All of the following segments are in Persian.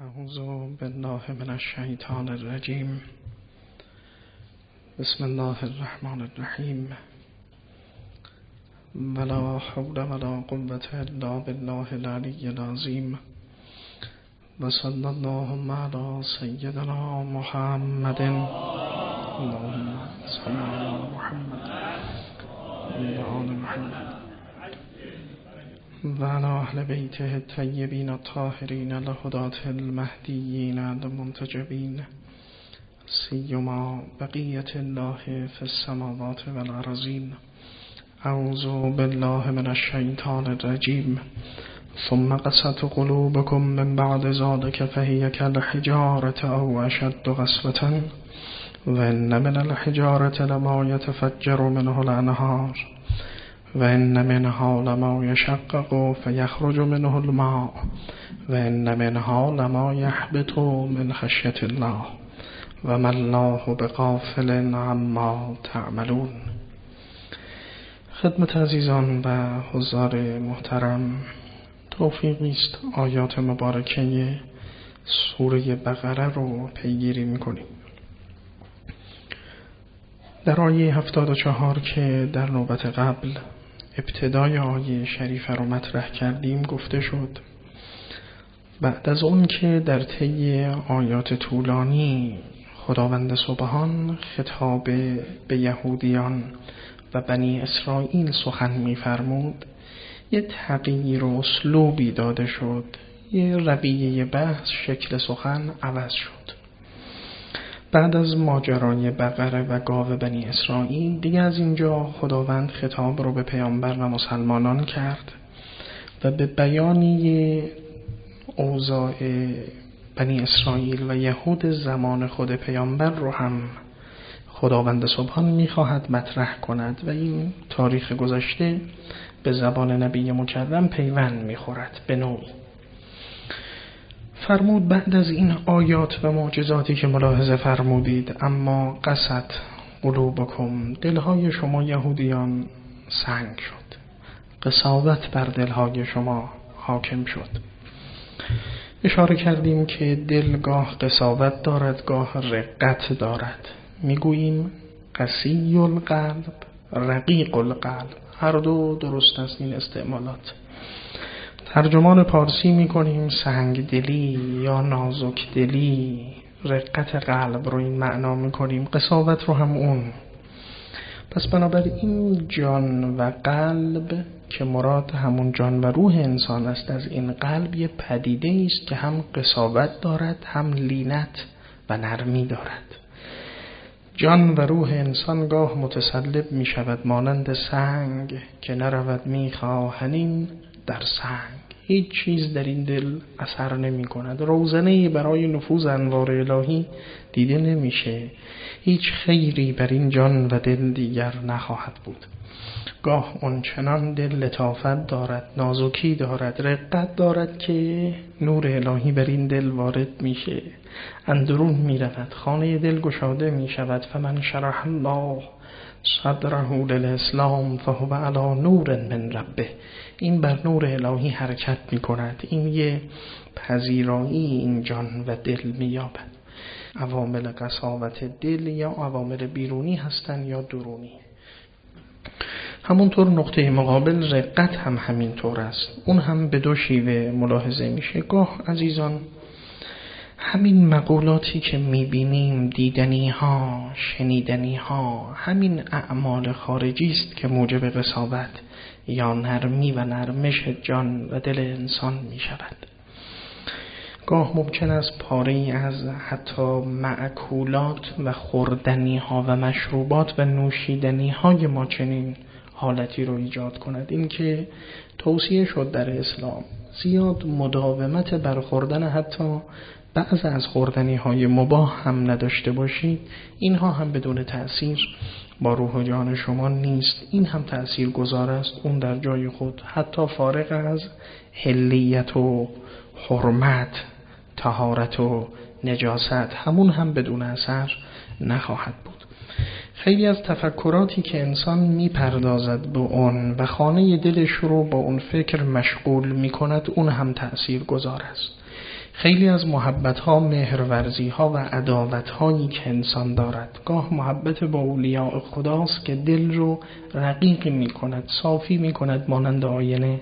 اعوذ بالله من الشیطان الرجیم. بسم الله الرحمن الرحیم. ولا حول ولا قوة الا بالله العلی العظیم. و صلی اللهم علی سیدنا محمد. اللهم صل علی محمد و آل محمد و علی اهل بیته الطیبین الطاهرین الهداة المهدیین المنتجبین، سیما بقیة الله فی السماوات والارضین. اعوذ بالله من الشیطان الرجیم. ثم قست قلوبكم من بعد ذلك فهي كالحجارة او اشد قسوة وان من الحجارة لما يتفجر منه الانهار وان منها لما يشقق فيخرج منه الماء وان منها لما يحبط من خشية الله وما الله بغافل عما تعملون. خدمت عزیزان و حضار محترم، توفیقی است آیات مبارکه سوره بقره رو پیگیری می‌کنیم. در آیه 74 که در نوبت قبل ابتدای آیه شریفه رو مطرح کردیم گفته شد بعد از اون که در طی آیات طولانی خداوند سبحان خطاب به یهودیان و بنی اسرائیل سخن می‌فرمود، یه تغییر و اسلوبی داده شد، یه رویه بحث، شکل سخن عوض شد. بعد از ماجرای بقره و گاو بنی اسرائیل دیگه از اینجا خداوند خطاب رو به پیامبر و مسلمانان کرد و به بیانی اوضاع بنی اسرائیل و یهود زمان خود پیامبر رو هم خداوند سبحان میخواهد مطرح کند و این تاریخ گذشته به زبان نبی مکرم پیوند میخورد به نوعی. فرمود بعد از این آیات و معجزاتی که ملاحظه فرمودید، اما قست قلوبکم، دلهای شما یهودیان سنگ شد، قساوت بر دلهای شما حاکم شد. اشاره کردیم که دل گاه قساوت دارد، گاه رقت دارد. میگوییم قسی القلب، رقیق القلب، هر دو درست است این استعمالات. ترجمان پارسی میکنیم سنگ دلی یا نازک دلی، رقت قلب رو این معنا میکنیم، قساوت رو هم اون. پس بنابراین جان و قلب که مراد همون جان و روح انسان است، از این قلب یه پدیده است که هم قساوت دارد هم لینت و نرمی دارد. جان و روح انسان گاه متسلب می شود مانند سنگ که نرود می خواهنین در سنگ. هیچ چیز در این دل اثر نمی کند، روزنه‌ای برای نفوذ انوار الهی دیده نمیشه، هیچ خیری بر این جان و دل دیگر نخواهد بود. گاه اون چنان دل لطافت دارد، نازکی دارد، رقت دارد که نور الهی بر این دل وارد میشه، اندرون میرود، خانه دل گشاده میشود. فمن شرح الله صدره للاسلام فهو علی نور من ربه، این بر نور الهی حرکت میکند، این یه پذیرایی این جان و دل مییابد. عوامل قساوت دل یا عوامل بیرونی هستن یا درونی. همونطور نقطه مقابل رقت هم همینطور است، اون هم به دو شیوه ملاحظه میشه. گاه عزیزان همین مقولاتی که میبینیم، دیدنی ها، شنیدنی ها، همین اعمال خارجی است که موجب قساوت یا نرمی و نرمش جان و دل انسان میشود. گاه ممکن است پاره‌ای از حتی مأکولات و خوردنی ها و مشروبات و نوشیدنی های ما چنین حالتی رو ایجاد کند. این که توصیه شد در اسلام زیاد مداومت بر خوردن حتی بعض از خوردنی های مباح هم نداشته باشید، اینها هم بدون تأثیر با روح و جان شما نیست. این هم تأثیر گذار است، اون در جای خود، حتی فارغ از حلیت و حرمت، طهارت و نجاست، همون هم بدون اثر نخواهد بود. خیلی از تفکراتی که انسان میپردازد به اون و خانه دلش رو با اون فکر مشغول میکند، اون هم تأثیر گذار است. خیلی از محبت‌ها، مهرورزی‌ها و عداوت‌هایی که انسان دارد، گاه محبت با اولیاء خداست که دل رو رقیق می‌کند، صافی می‌کند مانند آینه.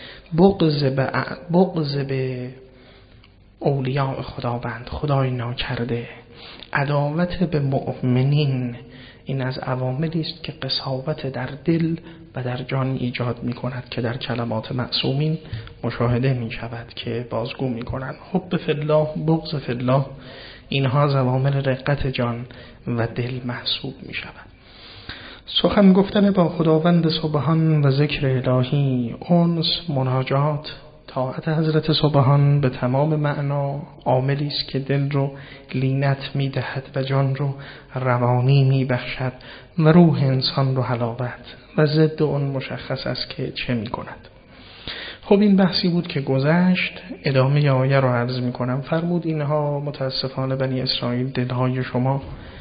بغض به اولیاء خداوند، خدای ناکرده، عداوت به مؤمنین، این از عواملی است که قساوت در دل و در جان ایجاد می کند که در کلمات معصومین مشاهده می شود که بازگو می کنند. حب فی الله، بغض فی الله، اینها از عوامل رقت جان و دل محسوب می شود. سخن گفتن با خداوند سبحان و ذکر الهی، انس، مناجات، طاعت حضرت سبحان به تمام معنا عاملی است که دل رو لینت می‌دهد و جان رو روانی می‌بخشد و روح انسان رو حلاوت، و ضد اون مشخص است که چه می‌کند. خب این بحثی بود که گذشت، ادامه آیه رو عرض می‌کنم. فرمود اینها متاسفانه بنی اسرائیل، دلهای شما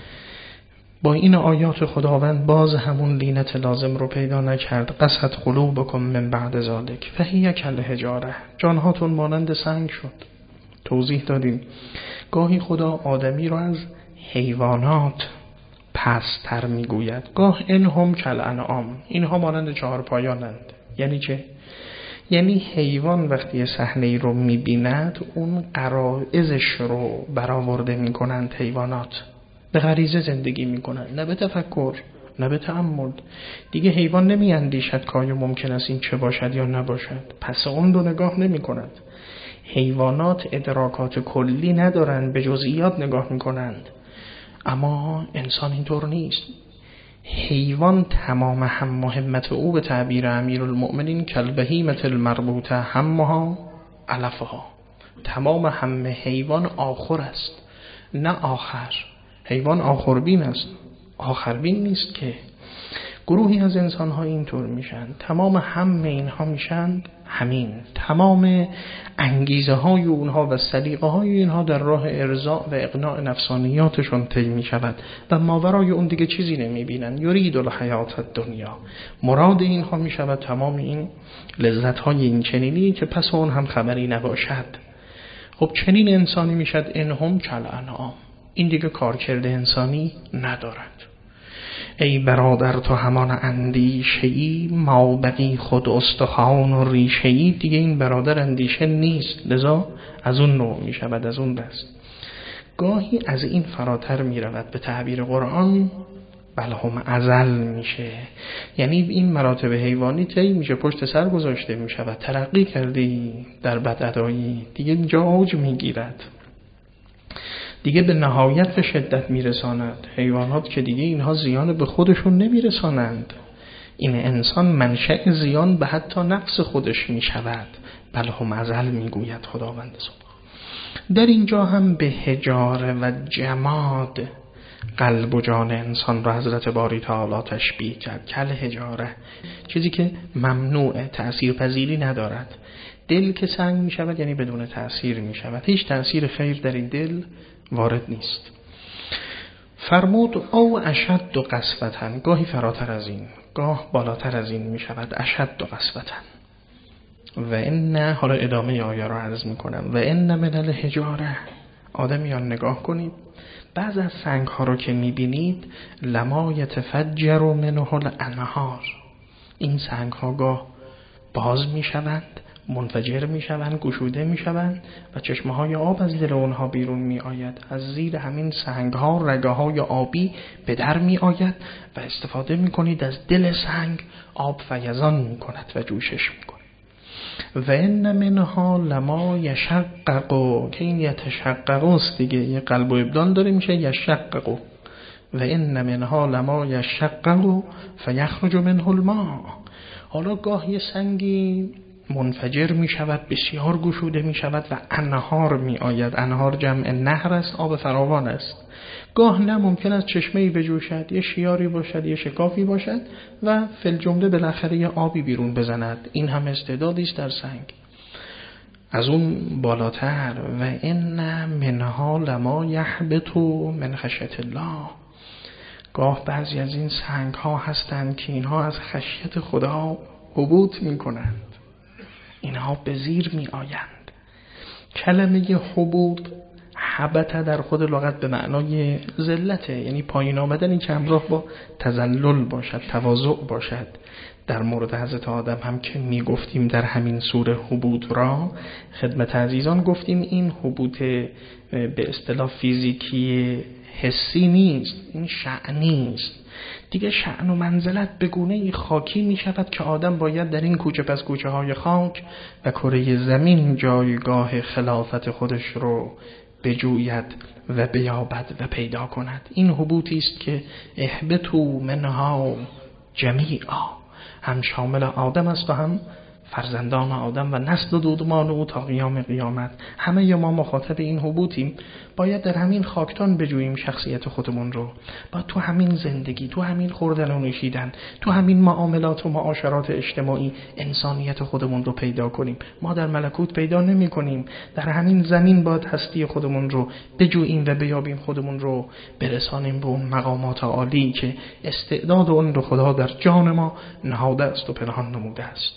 با این آیات خداوند باز همون لینت لازم رو پیدا نکرد. قسد قلوبکم من بعد ذالک فهی کالحجاره، جانهاتون مانند سنگ شد. توضیح دادیم گاهی خدا آدمی رو از حیوانات پست‌تر میگوید، گاه انهم کالانعام، اینها مانند چهارپایانند. یعنی چه؟ یعنی حیوان وقتی صحنه‌ای رو میبیند اون غرایزش رو برآورده میکنند. حیوانات به غریزه زندگی میکنن، نه به تفکر، نه به تأمل. دیگه حیوان نمی اندیشد که آیا ممکن است این چه باشد یا نباشد، پس اون رو نگاه نمی کند. حیوانات ادراکات کلی ندارند، به جزئیات نگاه میکنند. اما انسان اینطور نیست. حیوان تمام هم مهمت او به تعبیر امیرالمؤمنین کالبهیمة المربوطه همها علفها، تمام هم حیوان آخر است نه آخر. حیوان آخربین است، آخربین نیست که. گروهی از انسان‌ها اینطور میشن، تمام هم اینها میشن همین، تمام انگیزه های اونها و سلیقه های اینها در راه ارضاء و اقناع نفسانیاتشون طی میشود و ماورای اون دیگه چیزی نمیبینن. یرید الحیات الدنیا، مراد اینها میشود تمام این لذت های این چنینی که پس اون هم خبری نباشد. خب چنین انسانی میشد انهم کالانعام، این دیگه کارکرد انسانی ندارد. ای برادر تو همان اندیشه‌ای، ما بقی خود استخوان و ریشه‌ای، دیگه این برادر اندیشه نیست، لذا از اون نوع می شود، از اون دست. گاهی از این فراتر می رود، به تعبیر قرآن بل هم ازل میشه، یعنی این مراتب حیوانی طی میشه، پشت سر گذاشته می شود، ترقی کردی در بدادایی، دیگه اینجا اوج می گیرد، دیگه به نهایت به شدت میرساند. حیوانات که دیگه اینها زیان به خودشون نمیرسانند، این انسان منشأ زیان به حتی نفس خودش میشود. بل هم ازل میگوید خداوند سبحانه. در اینجا هم به حجاره و جماد قلب و جان انسان را حضرت باری تعالی تشبیه کرد. کل حجاره، چیزی که ممنوع، تأثیر پذیری ندارد. دل که سنگ می شود یعنی بدون تأثیر می شود، هیچ تأثیر خیر در این دل وارد نیست. فرمود او اشد و قسوتن، گاهی فراتر از این، گاه بالاتر از این می شود. اشد و قسوتن و ان، حالا ادامه آیه را عرض می کنم. و ان من الحجاره، آدمیان نگاه کنید، بعض از سنگ ها رو که می بینید لما یتفجر منه الانهار، این سنگ ها گاه باز می شوند، منفجر می شوند، گشوده می شوند و چشمه های آب از دل اونها بیرون می آید. از زیر همین سنگ ها رگه های آبی به در می آید و استفاده می کنید از دل سنگ، آب فیضان می کند و جوشش می کند. و ان منها لما یشقق، که این یتشقق است دیگه، یه قلب و ابدال داره میشه یشقق. و ان منها لما یشقق فیخرج منه الماء، حالا گاه یه سنگی منفجر می شود، بسیار گشوده می شود و انهار می آید. انهار جمع نهر است، آب فراوان است. گاه نه، ممکن است چشمه‌ای بجوشد، یه شیاری باشد، یه شکافی باشد و فی الجمله بالاخره یه آبی بیرون بزند. این هم استعدادی است در سنگ. از اون بالاتر و ان منها لما یهبط من خشیة الله، گاه بعضی از این سنگ ها هستند که اینها از خشیت خدا هبوط می کنند، اینها به زیر می آیند. کلمه حبوط حبط در خود لغت به معنای ذلته، یعنی پایین آمدنی که همراه با تذلل باشد، تواضع باشد. در مورد حضرت آدم هم که می گفتیم در همین سوره حبوط را خدمت عزیزان گفتیم این حبوط به اصطلاح فیزیکی حسی نیست، این شأنی است. دیگه شأن و منزلت به گونه‌ای خاکی می شود که آدم باید در این کوچه پس کوچه های خاک و کره زمین جایگاه خلافت خودش رو بجوید و بیابد و پیدا کند. این حبوطی است که اهبطوا منها جمیعا، هم شامل آدم است و هم فرزندان آدم و نسل دودمان او تا قیام قیامت. همه ما مخاطب این حبوطیم. باید در همین خاکتان بجوییم شخصیت خودمون رو، باید تو همین زندگی، تو همین خوردن و نوشیدن، تو همین معاملات و معاشرات اجتماعی انسانیت خودمون رو پیدا کنیم. ما در ملکوت پیدا نمی کنیم، در همین زمین باید هستی خودمون رو بجوییم و بیابیم، خودمون رو برسانیم به اون مقامات عالی که استعداد اون رو خدا در جان ما نهاده است و پنهان نموده است.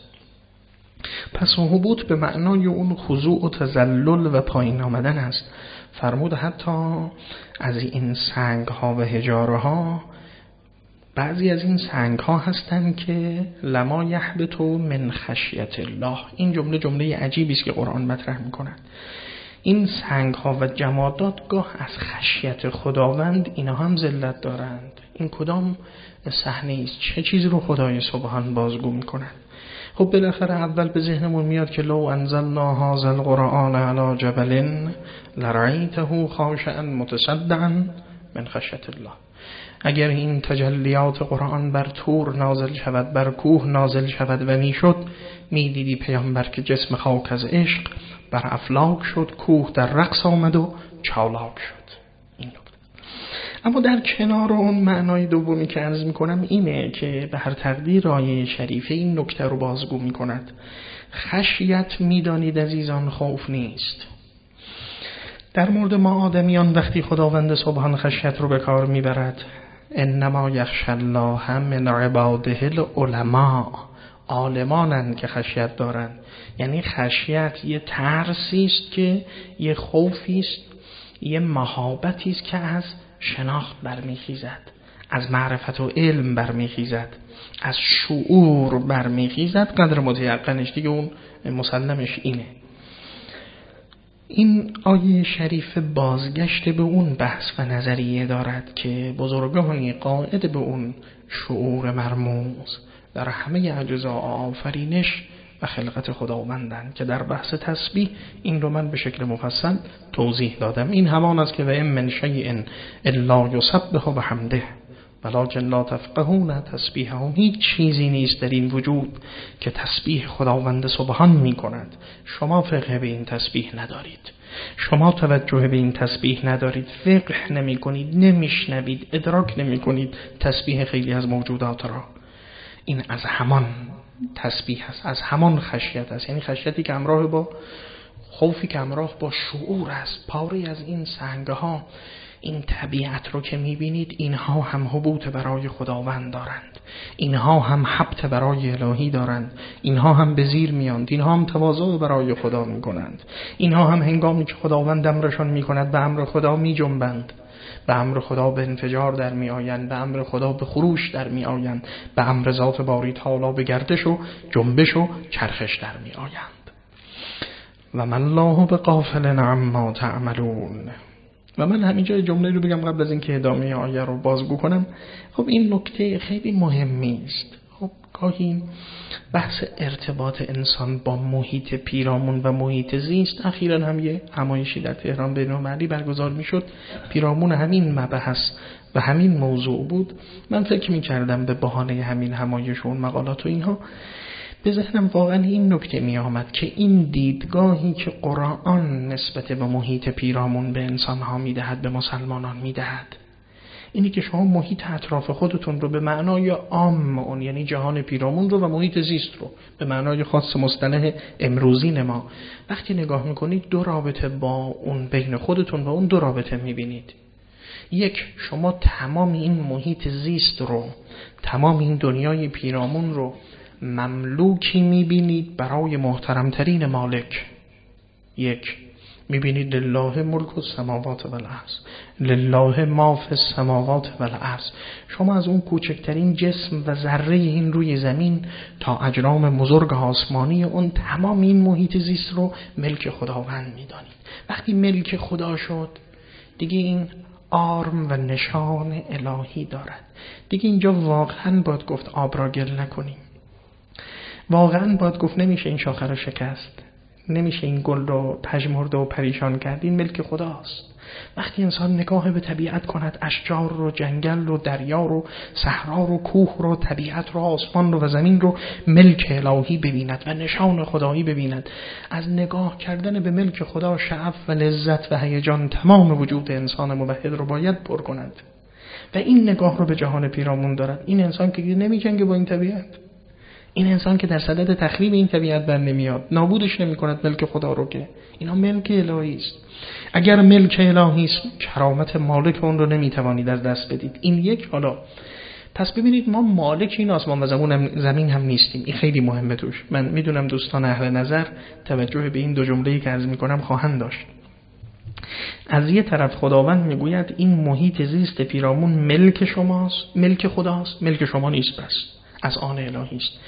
پس حبوط به معنای اون خضوع و تذلل و پایین آمدن است. فرمود حتی از این سنگ ها و حجاره ها، بعضی از این سنگ ها هستند که لما یهبط من خشیت الله. این جمله عجیبی است که قرآن مطرح می‌کند. این سنگ ها و جمادات گاه از خشیت خداوند اینا هم ذلت دارند. این کدام صحنه است؟ چه چیزی رو خدای سبحان بازگو می‌کند؟ خب بالاخره اول به ذهنمون میاد که لو انزلنا هذا القرآن علی جبل لرأیته خاشعا متصدعا من خشیة الله. اگر این تجلیات قرآن بر طور نازل شود، بر کوه نازل شود و میشد، میدیدی پیامبر که جسم خاک از عشق بر افلاک شد، کوه در رقص آمد و چالاک شد. این نکته. اما در کنار اون معنای دومی که عرض میکنم اینه که به هر تقدیر آیه شریفه این نکته رو بازگو میکند. خشیت میدانید عزیزان خوف نیست. در مورد ما آدمیان وقتی خداوند سبحان خشیت رو به کار میبرد، انما یخشی الله من عباده العلماء، عالمانند که خشیت دارند. یعنی خشیت یه ترسی است، که یه خوفی است، یه مهابتی است که از شناخت برمیخیزد، از معرفت و علم برمیخیزد، از شعور برمیخیزد. قدر متیقنش دیگه اون مسلمش اینه. این آیه شریف بازگشت به اون بحث و نظریه دارد که بزرگانی قائد به اون شعور مرموز در همه اجزا آفرینش و خلقت خداوندند که در بحث تسبیح این رو من به شکل مفصل توضیح دادم. این همان است که و ان من شیء الا یسبح بحمده ولکن لا تفقهون تسبیحهم. هیچ چیزی نیست در این وجود که تسبیح خداوند سبحان می کند. شما فقه به این تسبیح ندارید، شما توجه به این تسبیح ندارید، فقه نمی کنید، نمیشنوید، ادراک نمی کنید تسبیح خیلی از موجودات را. این از همان تسبیح است، از همان خشیت است. یعنی خشیتی که همراه با خوفی که همراه با شعور است. پاری از این سنگها، این طبیعت رو که میبینید، اینها هم حبوط برای خداوند دارند، اینها هم حبط برای الهی دارند، اینها هم به زیر میاند، اینها هم تواضع برای خدا میکنند، اینها هم هنگامی که خداوند امرشان میکند به امر خدا میجنبند، به امر خدا به انفجار در می آیند، به امر خدا به خروش در می آیند، به امر ذات باری تعالی به گردش و جنبش و چرخش در می آیند. و من الله بغافل عما تعملون. و من همینجا جمله رو بگم قبل از اینکه ادامه آیه رو بازگو کنم. خب این نکته خیلی مهمی است. خب گاهی بحث ارتباط انسان با محیط پیرامون و محیط زیست، اخیراً هم یه همایشی در تهران بین‌المللی برگزار میشد، پیرامون همین مبحث و همین موضوع بود. من فکر می‌کردم به بهانه همین همایش و اون مقالات و اینها به ذهنم واقعا این نکته می آمد که این دیدگاهی که قرآن نسبت به محیط پیرامون به انسان‌ها می‌دهد، به مسلمانان می‌دهد، اینی که شما محیط اطراف خودتون رو به معنای عام اون، یعنی جهان پیرامون رو و محیط زیست رو به معنای خاص مصطلح امروزین ما وقتی نگاه میکنید، دو رابطه با اون بین خودتون و اون دو رابطه میبینید. یک، شما تمام این محیط زیست رو، تمام این دنیای پیرامون رو مملوکی میبینید برای محترمترین مالک. یک. میبینید لله ملک السماوات و الارض، لله ما فی السماوات و الارض. شما از اون کوچکترین جسم و ذره این روی زمین تا اجرام بزرگ آسمانی اون تمام این محیط زیست رو ملک خداوند میدانید. وقتی ملک خدا شد دیگه این آرم و نشان الهی دارد. دیگه اینجا واقعا باید گفت آب را گل نکنیم، واقعا باید گفت نمیشه این شاخه رو شکست، نمیشه این گل رو پژمرده و پریشان کرد. این ملک خداست. وقتی انسان نگاه به طبیعت کند، اشجار رو، جنگل رو، دریا رو، صحرا رو، کوه رو، طبیعت رو، آسمان رو و زمین رو ملک الهی ببیند و نشان خدایی ببیند، از نگاه کردن به ملک خدا شعف و لذت و هیجان تمام وجود انسان موحد رو باید پر کند و این نگاه رو به جهان پیرامون دارد. این انسان که نمی جنگه با این طبیعت، این انسان که در صدد تخریب این طبیعت بر نمیاد، نابودش نمی کند ملک خدا رو، که اینا ملک الهی است. اگر ملک الهی است کرامت مالک اون رو نمی توانید از دست بدید. این یک. حالا پس ببینید ما مالک این آسمان و زمین هم نیستیم. این خیلی مهمه توش. من میدونم دوستان اهل نظر توجه به این دو جمله‌ای که عرض میکنم خواهند داشت. از یه طرف خداوند میگوید این محیط زیست پیرامون ملک شماست، ملک خداست، ملک شما نیست، بس از آن الهی است.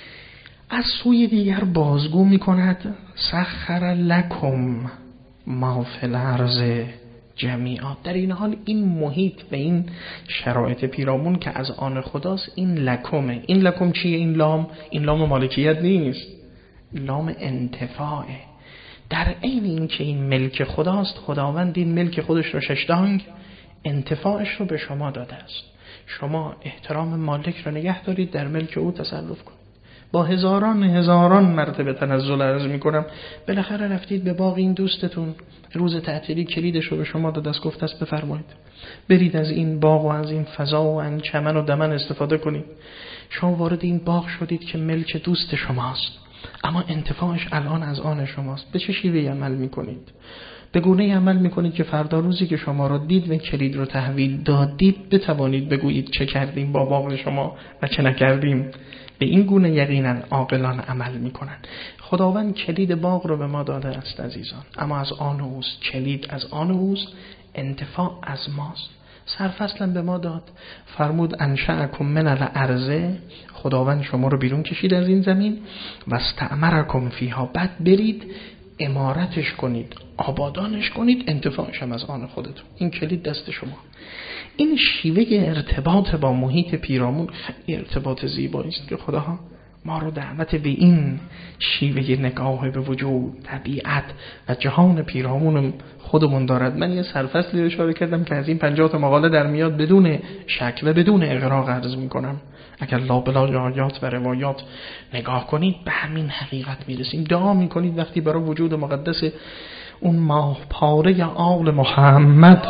از سوی دیگر بازگو میکند سخر لکم ما فی الارض جمیعا. در این حال این محیط و این شرایط پیرامون که از آن خداست، این لکمه. این لکم چیه؟ این لام مالکیت نیست، لام انتفاعه. در عین این که این ملک خداست، خداوند این ملک خودش رو ششدانگ انتفاعش رو به شما داده است. شما احترام مالک رو نگه دارید، در ملک او تصرف کنید. با هزاران مرتبه تنزل عرض میکنم، بالاخره رفتید به باغ این دوستتون، روز تعطیلی کلیدش رو به شما داده است، گفته است بفرمایید برید از این باغ و از این فضا و از چمن و دمن استفاده کنید. شما وارد این باغ شدید که ملک دوست شماست، اما انتفاعش الان از آن شماست. به چه شیوهی عمل میکنید؟ به گونه‌ای عمل میکنید که فردا روزی که شما را دید و کلید رو تحویل دادید بتوانید بگویید چه کردیم با باغ شما و چه نکردیم. به این گونه یقینا عاقلان عمل میکنن. خداوند کلید باغ رو به ما داده است عزیزان، اما از آن اوست، کلید از آن اوست، انتفاع از ماست. سرفصلا به ما داد، فرمود انشأکم من الارض، خداوند شما رو بیرون کشید از این زمین، و استعمرکم فیها، بعد برید عمارتش کنید، آبادانش کنید، انتفاعش هم از آن خودتون. این کلید دست شما. این شیوه ارتباط با محیط پیرامون خیلی ارتباط زیبایی است که خدا ما رو دعوت به این شیوه نگاه به وجود، طبیعت و جهان پیرامون خودمون دارد. من یه سرفصلی اشاره کردم که از این 50 مقاله در میاد بدون شک و بدون اغراق عرض میکنم. اگر لابلا آیات و روایات نگاه کنید به همین حقیقت میرسیم. دعا میکنید وقتی برای وجود مقدس اون ماه پاره آل محمد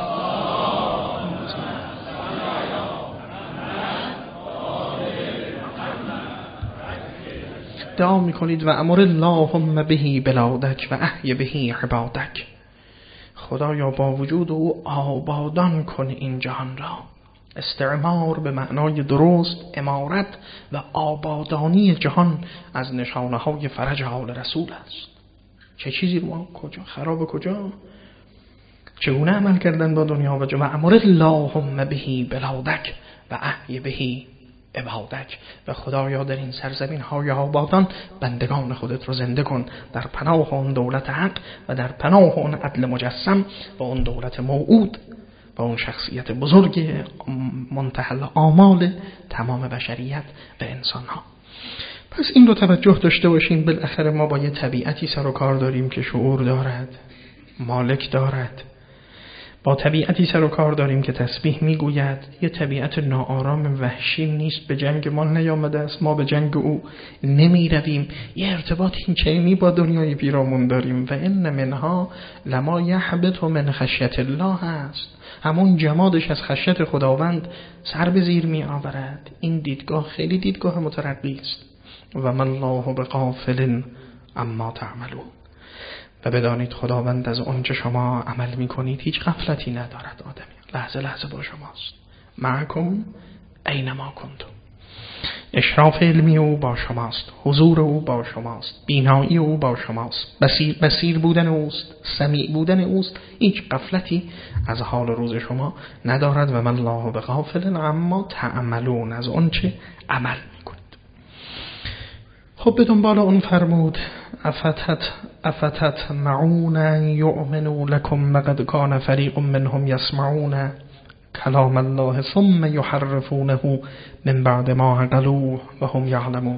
دعا میکنید و امر اللهم بهی بلادک و احی بهی عبادک، خدایا با وجود او آبادان کن این جهان را. استعمار به معنای درست امارت و آبادانی جهان از نشانه های فرج حال رسول است. چه چیزی ما کجا خراب، کجا چگونه عمل کردن با دنیا و امر اللهم بهی بلادک و احی بهی عبادک، و خدایا در این سرزمین های آبادان بندگان خودت رو زنده کن در پناه اون دولت حق و در پناه اون عدل مجسم و اون دولت موعود و اون شخصیت بزرگ منتهی آمال تمام بشریت و انسان ها. پس این رو توجه داشته باشین. بالاخره ما با یه طبیعتی سر و کار داریم که شعور دارد، مالک دارد. با طبیعتی سر و کار داریم که تسبیح میگوید. یه طبیعت ناآرام وحشی نیست، به جنگ ما نیامده است، ما به جنگ او نمی رویم. یه ارتباط این چنینی با دنیای پیرامون داریم. و ان منها لما یحبط من خشیت الله است، همون جمادش از خشیت خداوند سر به زیر می آورد. این دیدگاه خیلی دیدگاه مترقی است. و من الله بغافل عما تعملون، و بدانید خداوند از آنچه شما عمل میکنید هیچ غفلتی ندارد. آدمی لحظه لحظه با شماست، معکم اینما کنتم. اشراف علمی او با شماست، حضور او با شماست، بینایی او با شماست، بصیر بودن اوست، سمیع بودن اوست. هیچ غفلتی از حال روز شما ندارد و من الله بغافل عما تعملون، از اون چه عمل میکنید. خب به دنبال اون فرمود افتت معون یؤمنوا لکم وقد کان فریق منهم یسمعون کلام الله ثم یحرفونه من بعد ما عقلوه و هم یعلمون.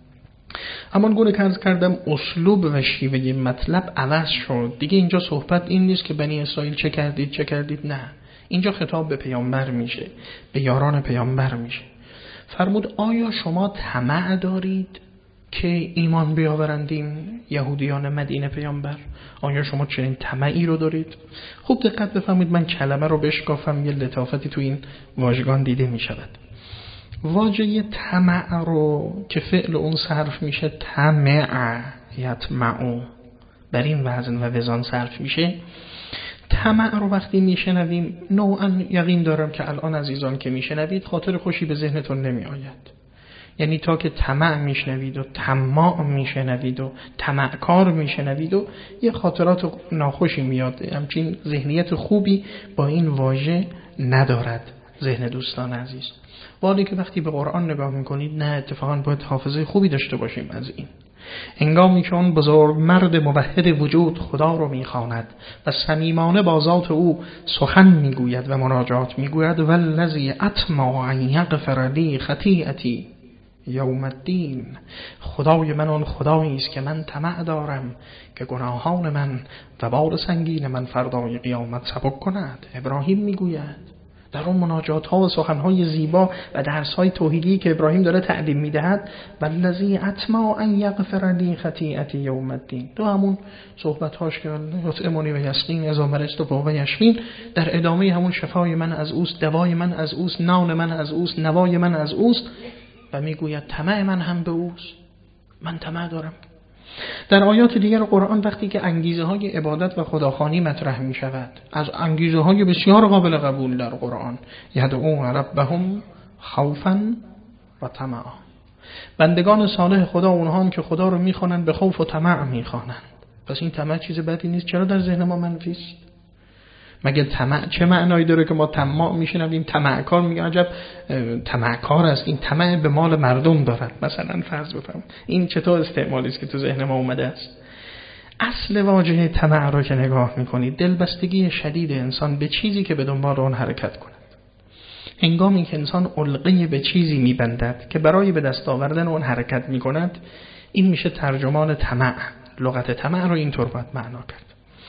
اما گونه که عرض کردم اسلوب و شیوه مطلب عوض شد. دیگه اینجا صحبت این نیست که بنی اسرائیل چه کردید، نه، اینجا خطاب به پیامبر میشه، به یاران پیامبر میشه. فرمود آیا شما طمع دارید که ایمان بیاورندیم یهودیان مدینه پیامبر؟ آیا شما چنین طمعی رو دارید؟ خوب دقت بفرمایید، من کلمه رو بشکافم، یه لطافتی تو این واژگان دیده می شود. واژه طمع رو که فعل اون صرف میشه طمع یطمع، بر این وزن و وزان صرف میشه. طمع رو وقتی میشنویم نوعا یقین دارم که الان عزیزان که میشنوید خاطر خوشی به ذهنتون نمی آید. یعنی تا که طمع میشنوید و طماع میشنوید و طمعکار میشنوید و یه خاطرات ناخوشی میاد. همچین ذهنیت خوبی با این واژه ندارد ذهن دوستان عزیز. ولی که وقتی به قرآن نگاه میکنید، نه، اتفاقا باید حافظه خوبی داشته باشیم از این. هنگامی که اون بزرگ مرد موحد وجود خدا رو میخواند و صمیمانه با ذات او سخن میگوید و مناجات میگوید، والذی اطمع ان یغفر لی خطیئتی یوم الدین، خدای من آن خدایی است که من طمع دارم که گناهان من و بار سنگین من فردای قیامت سبک کند. ابراهیم میگوید در اون مناجات ها و سخن های زیبا و درس های توحیدی که ابراهیم داره تعلیم میدهد، والذی اطمع ان یغفر لی خطیئتی یوم الدین، تو همون صحبت هاش که یطعمنی و یسقین اذا مرضت فهو یشفین، در ادامه همون شفای من از اوست، دوای من از اوست، نان من از اوست، نوای من از اوست، و میگوید طمع من هم به اوست، من طمع دارم. در آیات دیگر قرآن وقتی که انگیزه های عبادت و خداخوانی مطرح می شود، از انگیزه های بسیار قابل قبول در قرآن، یدعون ربهم خوفا و طمعا، بندگان صالح خدا اونها هم که خدا رو میخوانند به خوف و طمع میخوانند. پس این طمع چیز بدی نیست، چرا در ذهن ما منفی است؟ مگه طمع چه معنایی داره که ما طماع میشنویم؟ طمعکار میگه عجب طمعکار است، این طمع به مال مردم دارد مثلا فرض بفرمایید. این چطور استعمالی است که تو ذهن ما اومده است؟ اصل واژه طمع رو که نگاه میکنید، دلبستگی شدید انسان به چیزی که به دنبال آن حرکت کند. هنگامی که انسان علقه به چیزی میبندد که برای به دست آوردن اون حرکت میکند، این میشه ترجمان طمع. لغت طمع رو اینطور باید معنا کرد.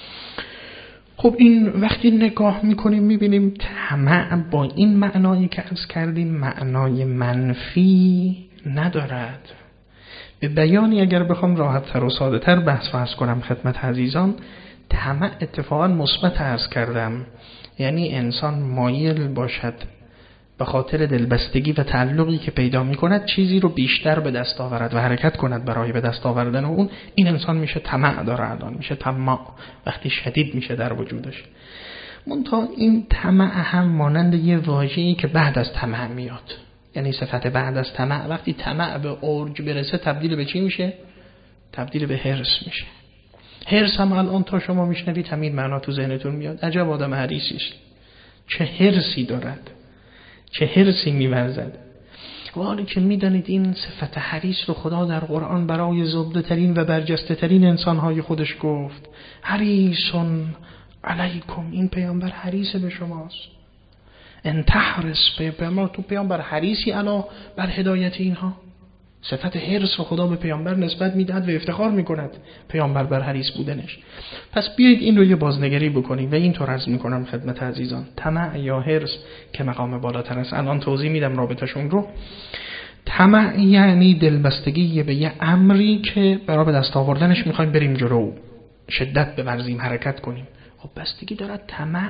خب این وقتی نگاه میکنیم میبینیم طمع با این معنایی که عرض کردیم معنای منفی ندارد. به بیانی اگر بخوام راحت تر و ساده تر بحث فرض کنم خدمت عزیزان، طمع اتفاقا مثبت عرض کردم، یعنی انسان مایل باشد به خاطر دلبستگی و تعلقی که پیدا میکند چیزی رو بیشتر به دست آورد و حرکت کند برای به دست آوردن اون. این انسان میشه طمع داره، الان میشه طماع وقتی شدید میشه در وجودش. منتها این طمع هم مانند یه واژه‌ای که بعد از طمع میاد، یعنی صفت بعد از طمع. وقتی طمع به اوج برسه تبدیل به چی میشه؟ تبدیل به حرص میشه. حرص هم الان تا شما میشنوید همین معنا تو ذهنتون میاد، عجب آدم حریصی است، چه حرصی دارد، چه حرصی می‌ورزد. ولی که میدانید این صفت حریص رو خدا در قرآن برای زبده ترین و برجسته ترین انسان‌های خودش گفت، حریصون علیکم، این پیامبر حریص به شماست. ان تحرص، پیامبر تو پیامبر حریصی علا بر هدایت اینها. صفت حرص رو خدا به پیامبر نسبت میدهد و افتخار میکند پیامبر بر حریص بودنش. پس بیایید این رو یه بازنگری بکنیم و اینطور عرض میکنم خدمت عزیزان، طمع یا حرص که مقام بالاتر است، الان توضیح میدم رابطشون رو. طمع یعنی دلبستگی به یه امری که برای به دست آوردنش میخوایم بریم جلو، شدت بورزیم، حرکت کنیم. خب بستگی دارد طمع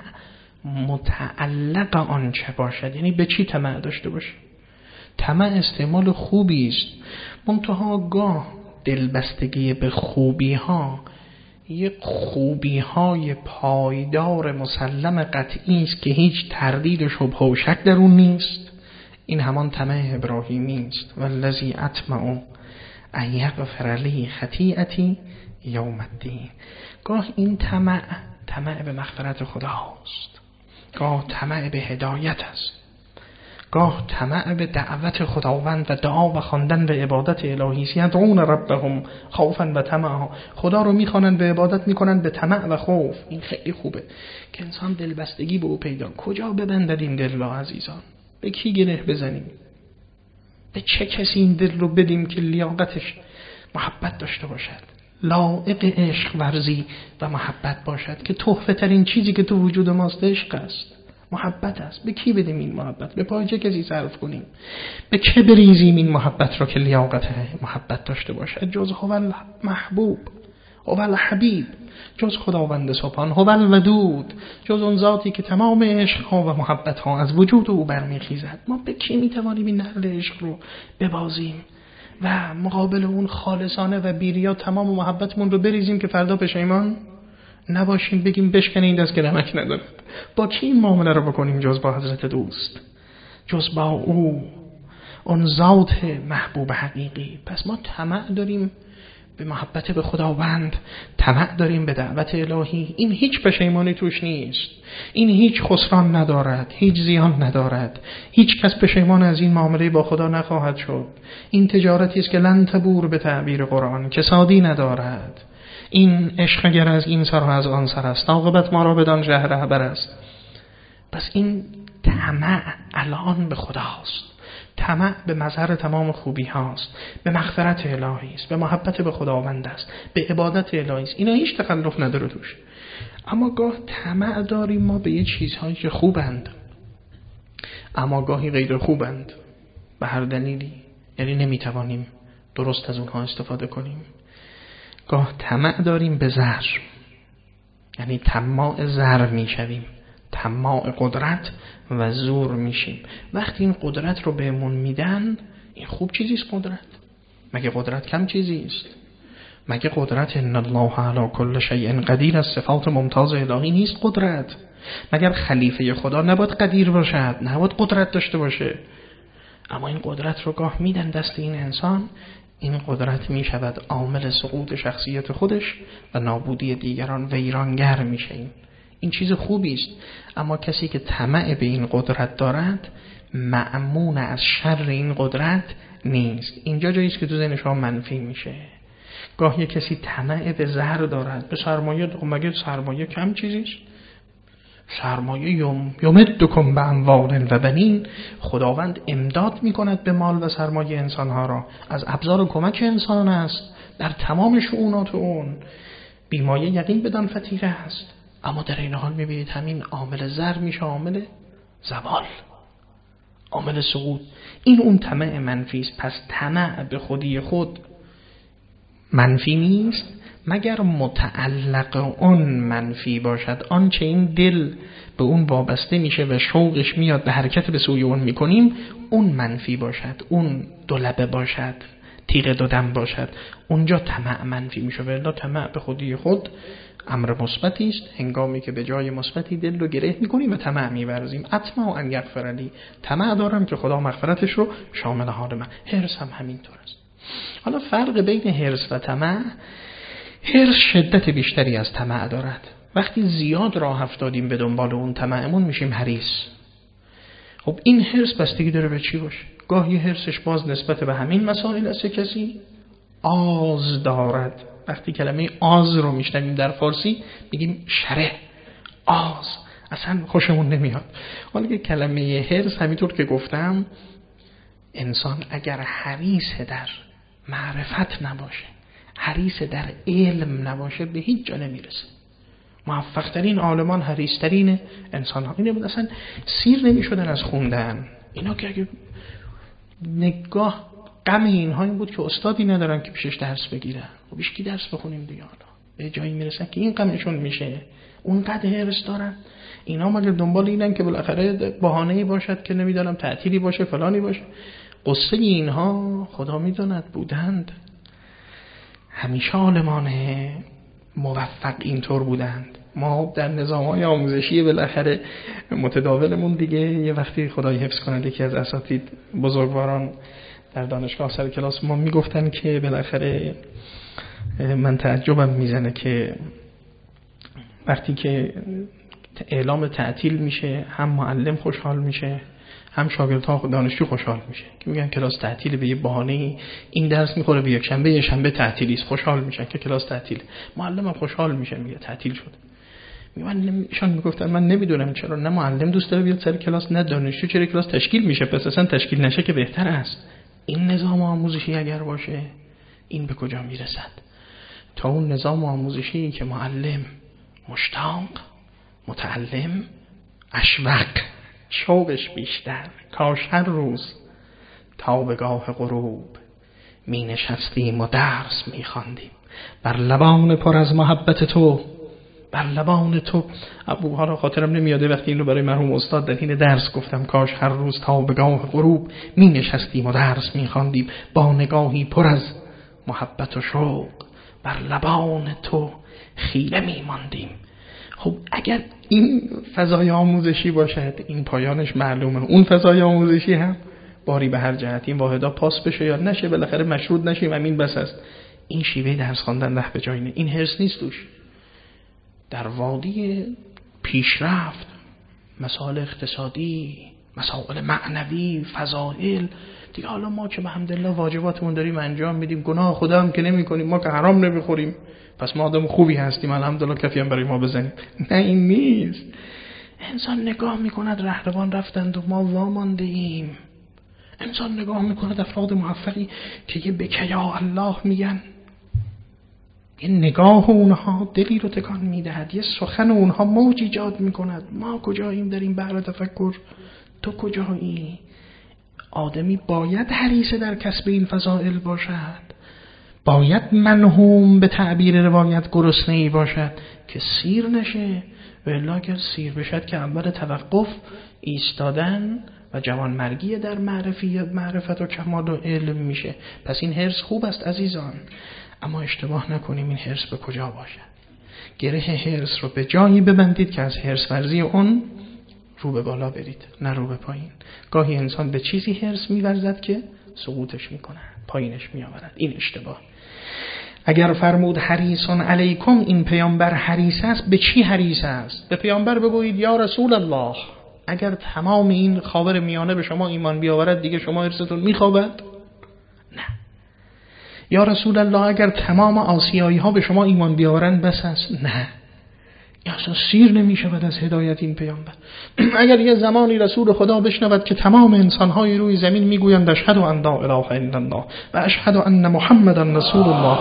متعلق آن چه باشد، یعنی به چی طمع داشته باشه. طمع استعمال خوبی است، منتها گاه دلبستگی به خوبی ها یک خوبی های پایدار مسلم قطعی است که هیچ تردید و شبهه و شک در اون نیست. این همان طمع ابراهیمی است. والذی اطمع ان یغفر لی خطیئتی یوم الدین. گاه این طمع به مغفرت خداست، گاه طمع به هدایت است، گاه طمع به دعوت خداوند و دعا و خواندن به عبادت الهی است. یدعون ربهم خوفا و طمعا. خدا رو میخوانند، به عبادت میکنند به طمع و خوف. این خیلی خوبه که انسان دلبستگی به او پیدا. کجا ببندد این دل را عزیزان؟ به کی گره بزنیم؟ به چه کسی این دل رو بدیم که لیاقتش محبت داشته باشد، لایق عشق ورزی و محبت باشد، که تحفه ترین چیزی که تو وجود ماست عشق است، محبت است. به کی بدیم این محبت؟ به پای چه کسی صرف کنیم؟ به چه بریزیم این محبت را که لیاقت محبت داشته باشد؟ جز هو محبوب، هو الحبیب، جز خداوند سبحان، هو الودود، جز اون ذاتی که تمام عشق ها و محبت ها از وجود او برمیخیزد. ما به کی میتوانیم این نهر عشق رو ببازیم و مقابل اون خالصانه و بی‌ریا تمام محبتمون رو بریزیم که فردا پشیمان نباشیم، بگیم بشکنه این دست که نمک نداره؟ با کی این معامله رو بکنیم جز با حضرت دوست، جز با او، اون ذات محبوب حقیقی؟ پس ما طمع داریم به محبت به خداوند، طمع داریم به دعوت الهی. این هیچ پشیمانی توش نیست، این هیچ خسران ندارد، هیچ زیان ندارد. هیچ کس پشیمان از این معامله با خدا نخواهد شد. این تجارتی است که لن تبور به تعبیر قرآن، کسادی ندارد. این عشق اگر از این سر و از آن سر است، عاقبت ما را بدان شه رهبر است. پس این طمع الان به خداست، طمع به مظهر تمام خوبی هاست، به مغفرت الهی است، به محبت به خداوند است، به عبادت الهی است. اینا هیچ تخلف نداره توش. اما گاه طمع داریم ما به یه چیزهایی که خوبند اما گاهی غیر خوبند به هر دلیلی، یعنی نمیتوانیم درست از اونها استفاده کنیم. گاه طمع داریم به زر، یعنی طماع زر میشویم، طماع قدرت و زور میشیم. وقتی این قدرت رو بهمون میدن، این خوب چیزیست قدرت؟ مگه قدرت کم چیزیست؟ مگه قدرت ان الله علی کل شیء قدیر از صفات ممتاز الهی نیست قدرت؟ مگر خلیفه خدا نباید قدیر باشد، نباید قدرت داشته باشه؟ اما این قدرت رو گاه میدن دست این انسان، این قدرت میشود عامل سقوط شخصیت خودش و نابودی دیگران، ویرانگر میشه. این چیز خوبی است. اما کسی که طمع به این قدرت دارد مأمون از شر این قدرت نیست. اینجا جایی است که تو ذهن شما منفی میشه. گاه یک کسی طمع به زر دارد، به سرمایه. مگه سرمایه کم چیزیست؟ سرمایه یمدکم باموال و بنین. خداوند امداد میکند به مال و سرمایه انسانها را، از ابزار کمک انسان است در تمام شؤونات اون. بیمایه یقین بدان فتیله است. اما در این حال میبینید همین عامل زر میشه عامل زوال، عامل سقوط. این اون طمع منفی است. پس طمع به خودی خود منفی نیست مگر متعلق اون منفی باشد. آنچه این دل به اون وابسته میشه و شوقش میاد به حرکت به سوی اون میکنیم، اون منفی باشد، اون دولبه باشد، تیغ دو دم باشد، اونجا طمع منفی میشه. ولی طمع به خودی خود امر مثبتی است. هنگامی که به جای مثبتی دل رو گره میکنیم و طمع میورزیم. اطمع ان یغفر لی، طمع دارم که خدا مغفرتش رو شامل حال من. حرص هم همینطور است. حالا فرق بین حرص و طمع، حرص شدت بیشتری از طمع دارد. وقتی زیاد راه افتادیم به دنبال اون طمعمون میشیم حریص. خب این حرص بستگی داره به چی باشه. گاهی حرصش باز نسبت به همین مسائل است. کسی آز دارد. وقتی کلمه آز رو میشنویم در فارسی میگیم شره، آز، اصلا خوشمون نمیاد. حالا که کلمه حرص همینطور که گفتم، انسان اگر حریص در معرفت نباشه، حریص در علم نباشه، به هیچ جا نمیرسه. موفق ترین عالمان حریص ترین انسان ها اینه بود، اصلا سیر نمیشدن از خوندن. اینا که اگه نگاه غم اینها این بود که استادی ندارن که پیشش درس بگیرن. خب پیش کی درس بخونیم دیگه؟ حالا به جایی میرسن که این غمشون میشه. اونقدر حرص دارن. اینا مگر دنبال اینن که بالاخره بهانه‌ای باشد که نمیدونم تعطیلی باشه، فلانی باشه. قصه اینها خدا میداند بودند. همیشه عالمان موفق اینطور بودند. ما در نظام‌های آموزشی بالاخره متداولمون دیگه یه وقتی خدای حفظ کنه یکی از اساتید بزرگواران در دانشگاه سر کلاس ما میگفتن که بالاخره من تعجبم میزنه که وقتی که اعلام تعطیل میشه هم معلم خوشحال میشه هم شاگردها دانشجو خوشحال میشه که میگن کلاس تعطیل، به یه بهانه این درس میخوره به یک شنبه، یه شنبه تعطیلی است، خوشحال میشن که کلاس تعطیل. معلمم خوشحال میشه میگه تعطیل شد. ایشان میگفتن من نمیدونم چرا نه معلم دوست داره بیاد سر کلاس نه دانشجو چرا کلاس تشکیل میشه، پس اصلا تشکیل نشه که بهتر است. این نظام آموزشی اگر باشه این به کجا میرسد؟ تا اون نظام آموزشی که معلم مشتاق، متعلم اشوق، شوقش بیشتر، کاش هر روز تا به گاه غروب می نشستیم و درس می خواندیم بر لبان پر از محبت تو، بر لبان تو. ابوها را خاطرم نمیاده وقتی اینو برای مرحوم استاد در حین درس گفتم، کاش هر روز تا به گاه غروب می نشستیم و درس می خواندیم با نگاهی پر از محبت و شوق، بر لبان تو خیره می ماندیم. خب اگر این فضای آموزشی باشد این پایانش معلومه، اون فضای آموزشی هم باری به هر جهت این واحدا پاس بشه یا نشه بالاخره مشروط نشیم همین بس است. این شیوه درس خواندن ره به جایی نه، این حرص نیست توش. در وادی پیشرفت، مسائل اقتصادی، مسائل معنوی، فضائل دیگه، حالا ما که به حمدالله واجباتمون داریم انجام میدیم، گناه خدا هم که نمی کنیم، ما که حرام نمیخوریم، پس ما آدم خوبی هستیم الحمدلله، کفی هم برای ما بزنیم. نه این نیست. انسان نگاه میکند رهروان رفتند و ما وامانده ایم. انسان نگاه میکند افراد موفقی که یه بکه یا الله میگن، یه نگاه اونها دلی رو تکان میدهد، یه سخن اونها موج ایجاد میکند. ما کجاییم در این بحر تفکر؟ تو کجایی؟ آدمی باید حریص در کسب این فضائل باشد، باید منهوم به تعبیر روایت گرسنه‌ای باشد که سیر نشه، ولی اگر سیر بشد که اول توقف ایستادن و جوانمرگی در معرفت و کمال و علم میشه. پس این حرص خوب است عزیزان، اما اشتباه نکنیم این حرص به کجا باشد. گره حرص رو به جایی ببندید که از حرص ورزی اون رو به بالا برید نه رو به پایین. گاهی انسان به چیزی حرص می‌ورزد که سقوطش میکنه، پایینش میآورد. این اشتباه. اگر فرمود حریصون علیکم، این پیامبر حریص است. به چی حریص است؟ به پیامبر بگویید یا رسول الله اگر تمام این خاور میانه به شما ایمان بیاورد دیگه شما حرصتون میخوابد؟ نه. یا رسول الله اگر تمام آسیایی ها به شما ایمان بیاورند بس است؟ نه. یا اصلا سیر نمیشود از هدایت این پیامبر. اگر یه زمانی رسول خدا بشنود که تمام انسان‌های روی زمین میگویند اشهد ان لا اله الا الله و اشهد ان محمدا رسول الله،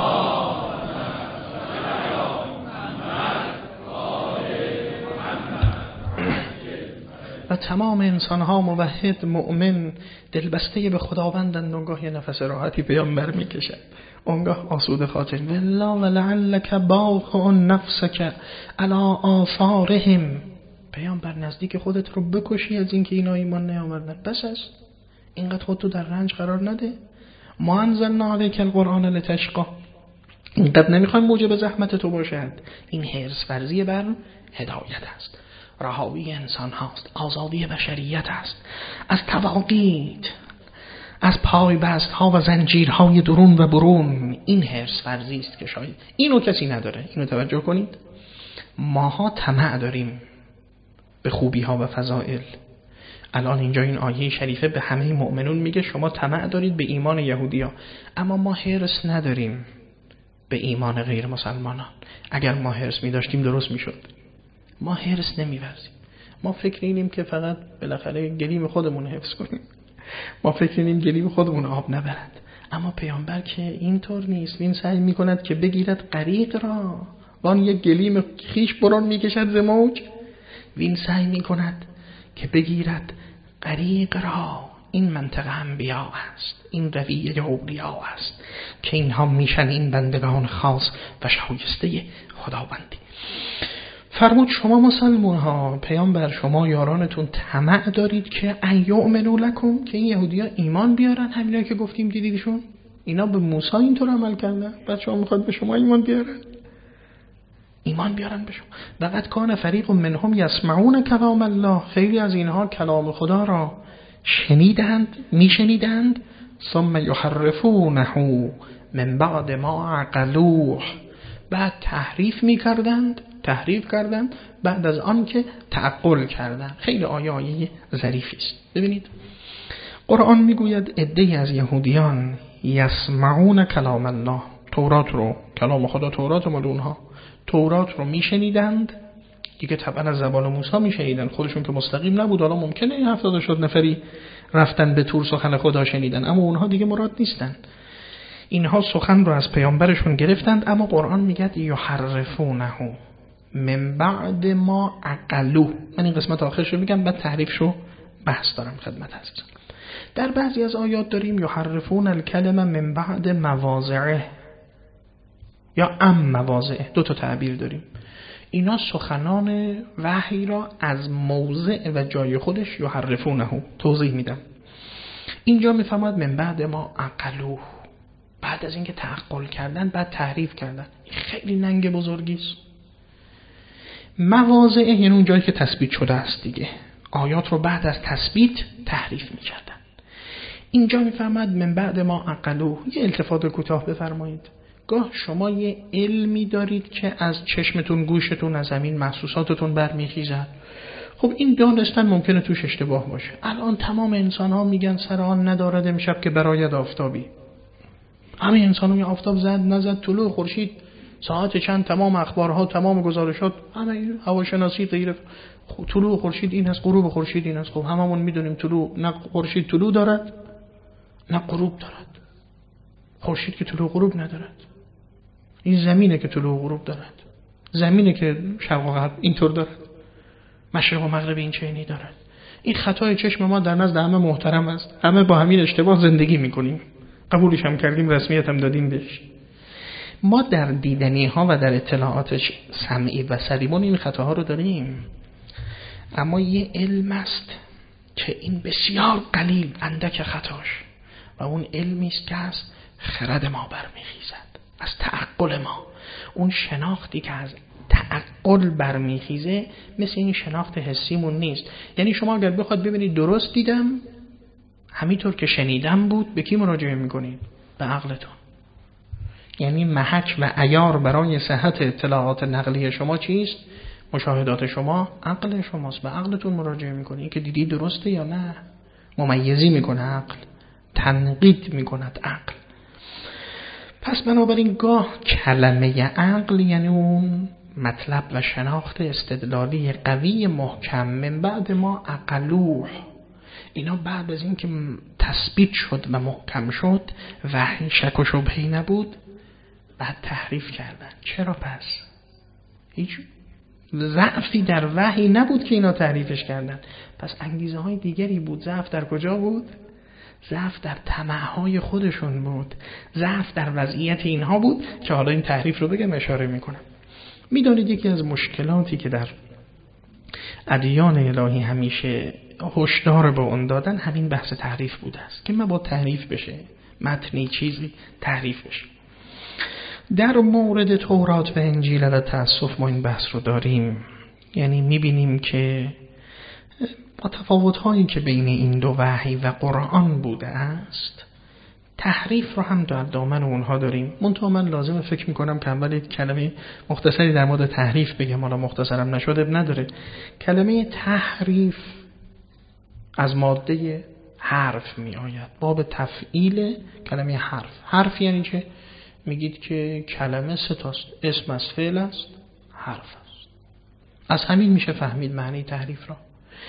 و تمام انسان‌ها موحد مؤمن دلبسته به خداوندند، اونگاه یه نفس راحتی پیامبر میکشد، اونگاه آسوده خاطر والله ولعلک باخع نفسک علی آثارهم. پیامبر نزدیک خودت رو بکشی از اینکه اینا ایمان نیاوردن، بس است. اینقدر خودتو در رنج قرار نده. ما انزلنا علیک القرآن لتشقی، اینقدر نمیخوایم موجب زحمت تو باشد. این حرص ورزی بر هدایت است، رهایی انسان هاست، آزادی بشریت است از تواقیت، از پای بست ها و زنجیرهای درون و برون. این حرص ورزی است که شاید اینو کسی نداره. اینو توجه کنید. ماها طمع داریم به خوبی ها و فضائل. الان اینجا این آیه شریفه به همه مؤمنون میگه شما طمع دارید به ایمان یهودی ها، اما ما حرص نداریم به ایمان غیر مسلمانان. اگر ما حرص می داشتیم درست میشد. ما حرص نمی‌ورزیم. ما فکر اینیم که فقط بالاخره گلیم خودمون حفظ کنیم. ما فکر اینیم گلیم خودمون آب نبرد. اما پیامبر که اینطور نیست. این سعی می‌کند که بگیرد غریق را، وان یک گلیم خیش برون می‌کشد ز موج. وین سعی می‌کند که بگیرد غریق را. این منطقه انبیا است، این رویه اولیا است که اینها میشن این بندگان خاص و شایسته خداوندی. فرمود شما مسلمان ها، پیامبر شما یارانتون طمع دارید که ایؤمنوا لکم، که این یهودی‌ها ایمان بیارن. همینا که گفتیم دیدیدشون اینا به موسی اینطور عمل کردن، بعد شما میخواد به شما ایمان بیارن؟ ایمان بیارن بشون. لقد کان فریق منهم یسمعون کلام الله، خیلی از اینها کلام خدا را شنیدند، میشنیدند، ثم یحرفونه من بعد ما عقلوه، بعد تحریف کردند بعد از آن که تعقل کردند. خیلی آیه ظریفی است. ببینید قرآن میگوید عده‌ای از یهودیان یسمعون کلام الله، تورات رو، کلام خدا تورات مال اونها، تورات رو میشنیدند دیگه، طبعا از زبان موسی میشنیدن، خودشون که مستقیم نبود، حالا ممکنه این 70 نفری رفتن به تور سخن خدا شنیدن، اما اونها دیگه مراد نیستن. اینها سخن رو از پیامبرشون گرفتند، اما قرآن میگه یحرفونه من بعد ما عقلوه. من این قسمت آخرش رو میگم، بعد تحریفشو بحث دارم خدمت عزیزان. در بعضی از آیات داریم یحرفون الکلمه من بعد مواضعه یا مواضعه، دو تا تعبیر داریم. اینا سخنان وحی را از موضع و جای خودش یحرفونه توضیح میدم. اینجا میفهمد من بعد ما عقلوه، بعد از اینکه تعقل کردن بعد تحریف کردن. خیلی ننگ بزرگی است. مواضع یعنی اون جایی که تثبیت شده است دیگه، آیات رو بعد از تثبیت تحریف میکردن. اینجا میفهمد من بعد ما عقلوه. یه التفات کوتاه بفرمایید. گاه شما یه علمی دارید که از چشمتون، گوشتون، از همین محسوساتتون برمیخیزد. خب این دانستن ممکنه توش اشتباه باشه. الان تمام انسان ها میگن سر آن ندارد امشب که براید آفتابی. همه انسان ها میگن آفتاب زد نزد، طلوع خورشید ساعت چند، تمام اخبارها، تمام گزارشات، همه هواشناسی غیره، طلوع خورشید این هست، غروب خورشید این است. خب هممون میدونیم طلوع، نه خورشید طلوع دارد نه غروب دارد. خورشید که طلوع غروب ندارد. این زمینه که طلوع غروب دارد، زمینه که شرق و غرب اینطور دارد، مشرق و مغرب این چنینی دارد. این خطای چشم ما در نزد همه محترم است، همه با همین اشتباه زندگی میکنیم، قبولش هم کردیم، رسمیت هم دادیم بهش. ما در دیدنی ها و در اطلاعات سمعی و بصریمون این خطاها رو داریم، اما یه علم است که این بسیار قلیل، اندک خطاش، و اون علمی است که از خرد ما برمیخیزد، از تعقل ما. اون شناختی که از تعقل برمیخیزه مثل این شناخت حسیمون نیست. یعنی شما اگر بخواد ببینید درست دیدم همینطور که شنیدم بود، به کی مراجعه میکنید؟ به عقلتون. یعنی محک و عیار برای صحت اطلاعات نقلی شما چیست؟ مشاهدات شما، عقل شماست. به عقلتون مراجعه میکنید که دیدی درسته یا نه. ممیزی میکنه عقل، تنقید میکند عقل. پس بنابراین گاه کلمه عقل یعنی اون مطلب و شناخت استدلالی قوی محکم، من بعد ما عقلوه، اینا بعد از این که تثبیت شد و محکم شد، وحی شک و شبهی نبود، بعد تحریف کردن. چرا پس؟ هیچ ضعفی در وحی نبود که اینا تحریفش کردن. پس انگیزه های دیگری بود. ضعف در کجا بود؟ ضعف در طمع‌های خودشون بود، ضعف در وضعیت اینها بود که حالا این تحریف رو بگم اشاره میکنم. میدونید یکی از مشکلاتی که در ادیان الهی همیشه هشدار به اون دادن همین بحث تحریف بوده است که مبادا تحریف بشه، متنی چیزی تحریف بشه. در مورد تورات و انجیل و تأسف ما این بحث رو داریم. یعنی میبینیم که با تفاوت‌هایی که بین این دو وحی و قرآن بوده است، تحریف رو هم در دامن اونها داریم. منتها من لازمه فکر میکنم که اول کلمه مختصری در مورد تحریف بگم، حالا مختصرم نشده نداره. کلمه تحریف از ماده حرف می آید، باب تفعیل کلمه حرف یعنی چه؟ میگید که کلمه ستاست، اسم از فعل است، حرف است. از همین میشه فهمید معنی تحریف را.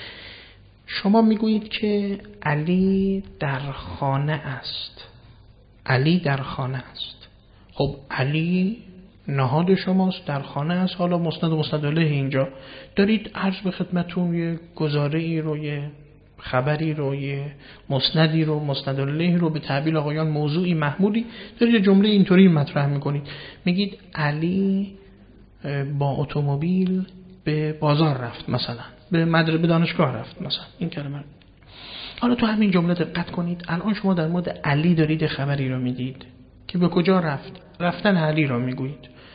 شما میگویید که علی در خانه است، علی در خانه است. خب علی نهاد شماست، در خانه است. حالا مسند الیه اینجا دارید عرض به خدمتون یه گزاره‌ای رو، یه خبری رو، یه مسندی رو، مسند الیه رو، به تعبیر آقایان موضوعی محمولی دارید، جمله اینطوری مطرح میکنید، میگید علی با اتومبیل به بازار رفت، مثلا به دانشگاه رفت، مثلا این کلمه. حالا تو همین جمله دقت کنید، الان شما در مورد علی دارید خبری رو میدید که به کجا رفت، رفتن علی رو میگویید.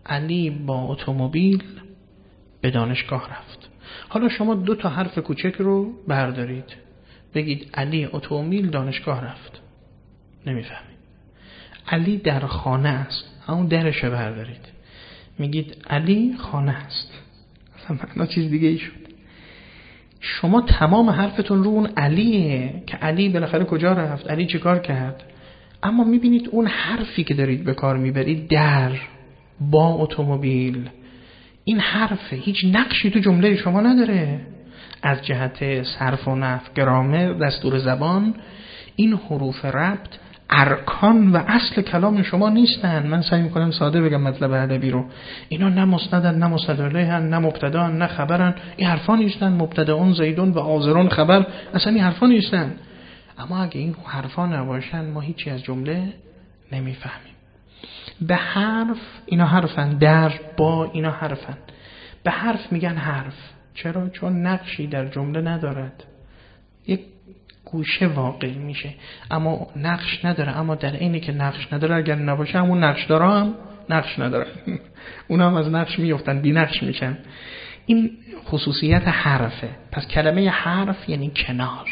علی با اتومبیل به دانشگاه رفت. حالا شما 2 تا حرف کوچک رو بردارید بگید علی اتومبیل دانشگاه رفت، نمیفهمید. علی در خانه است، همون درش بردارید میگید علی خانه است، اصلا معنا چیز دیگه ای شد. شما تمام حرفتون رو اون علیه که علی بالاخره کجا رفت، علی چه کار کرد، اما میبینید اون حرفی که دارید به کار میبرید در، با، اتومبیل، این حرف هیچ نقشی تو جمله شما نداره. از جهت صرف و نحو، گرامر، دستور زبان، این حروف ربط ارکان و اصل کلام شما نیستن. من سعی میکنم ساده بگم مطلب ادبی رو. اینا نه مسندن، نه مسند الیهن، نه مبتدان، نه خبرن. این حرفا نیستن. مبتدأ زیدون و آذرون خبر، اصلا این حرفا نیستن. اما اگه این حرفا نباشن ما هیچی از جمله نمیفهمیم. به حرف، اینا حرفن، در، با، اینا حرفن. به حرف میگن حرف. چرا؟ چون نقشی در جمله ندارد، یک گوشه واقع میشه اما نقش نداره. اما در اینی که نقش نداره، اگر نباشه همون نقش داره هم نقش نداره اونا هم از نقش میفتن، بی نقش میشن. این خصوصیت حرفه. پس کلمه حرف یعنی کنار.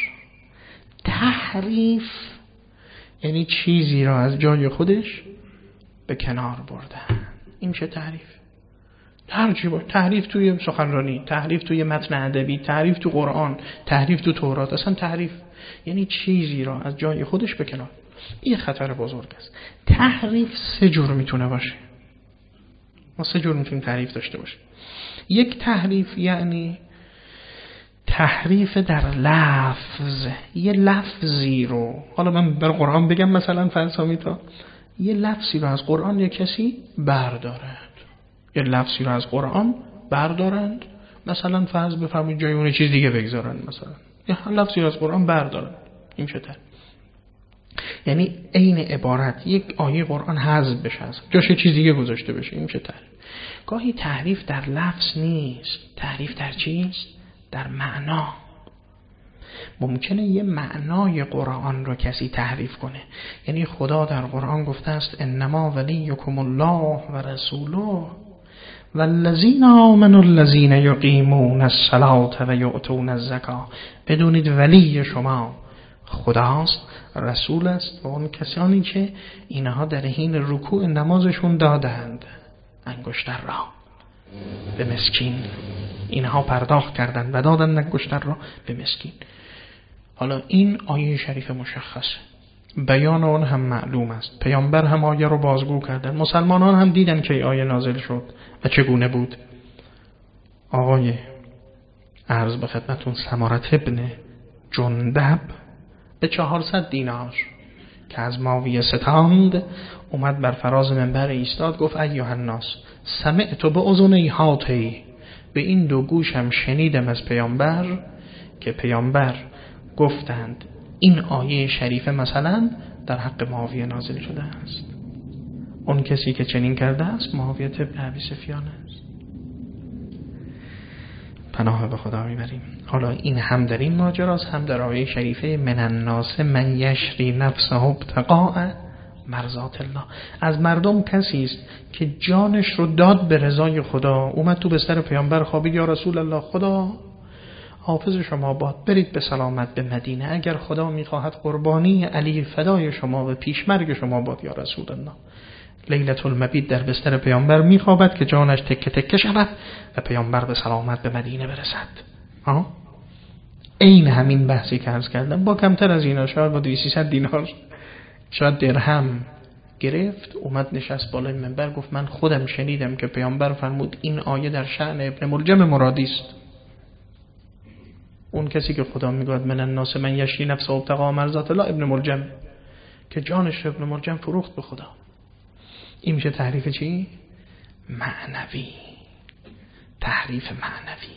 تحریف یعنی چیزی را از جای خودش به کنار بردن. این چه تعریف؟ تحریف توی سخنرانی، تحریف توی متن ادبی، تحریف تو قرآن، تحریف تو تورات. اصلا تحریف یعنی چیزی را از جای خودش به کنار. این خطر بزرگ است. تحریف 3 جور میتونه باشه. ما 3 جور میتونیم تحریف داشته باشیم. یک تحریف یعنی تحریف در لفظ. یه لفظی رو، حالا من در قرآن بگم مثلا فرسامیتا، یه لفظی رو از قرآن یک کسی بردارد، یه لفظی رو از قرآن بردارند، مثلا فرض بفرمایید جای اون چیز دیگه بگذارن، مثلا یه لفظی رو از قرآن بردارن. این چطور؟ یعنی عین عبارت یک آیه قرآن حذف بشه، جاش چیز دیگه گذاشته بشه. این چطور؟ گاهی تحریف در لفظ نیست، تحریف در چیست؟ در معنا. ممکنه یه معنای قرآن رو کسی تحریف کنه. یعنی خدا در قرآن گفته است انما ولیکم الله و رسوله والذین آمنوا الذین یقیمون الصلاة و یؤتون الزکاة. بدونید ولی شما خداست، رسول است و اون کسانی که اینها در حین رکوع نمازشون دادند انگشتر را به مسکین. اینها پرداخت کردند و دادند انگشتر را به مسکین. حالا این آیه شریف مشخصه، بیان اون هم معلوم است. پیامبر هم آیه رو بازگو کردن، مسلمانان هم دیدن که آیه نازل شد و چگونه بود. آقای عرض به خدمتون سمارة ابن جندب به 400 دینار که از معاویه ستاند اومد بر فراز منبر ایستاد، گفت ایها الناس سمعت باذنی هاتین، به این 2 گوشم شنیدم از پیامبر که پیامبر گفتند این آیه شریفه مثلا در حق معاویه نازل شده است. اون کسی که چنین کرده است معاویه بن ابی سفیان است. پناه به خدا میبریم. حالا این هم در این ماجراست، هم در آیه شریفه من الناس من یشری نفسه ابتغاء مرضات الله. از مردم کسی است که جانش رو داد به رضای خدا. اومد تو بستر پیامبر خوابید، یا رسول الله خدا حافظ شما باد، برید به سلامت به مدینه، اگر خدا میخواهد قربانی علی فدای شما و پیشمرگ شما باد یا رسول الله. لیلة المبیت در بستر پیامبر میخوابد که جانش تکه تکه شود و پیامبر به سلامت به مدینه برسد. این همین بحثی که عرض کردم، با کمتر از اینا، شاید با 200 دینار، شاید درهم گرفت، اومد نشست بالای منبر گفت من خودم شنیدم که پیامبر فرمود این آیه در شأن ابن ملجم مرادی است. اون کسی که خدا میگوید من الناس من یشری نفسه ابتغاء مرضات الله، ابن ملجم، که جانش ابن ملجم فروخت به خدا. این میشه تحریف چی؟ معنوی. تحریف معنوی.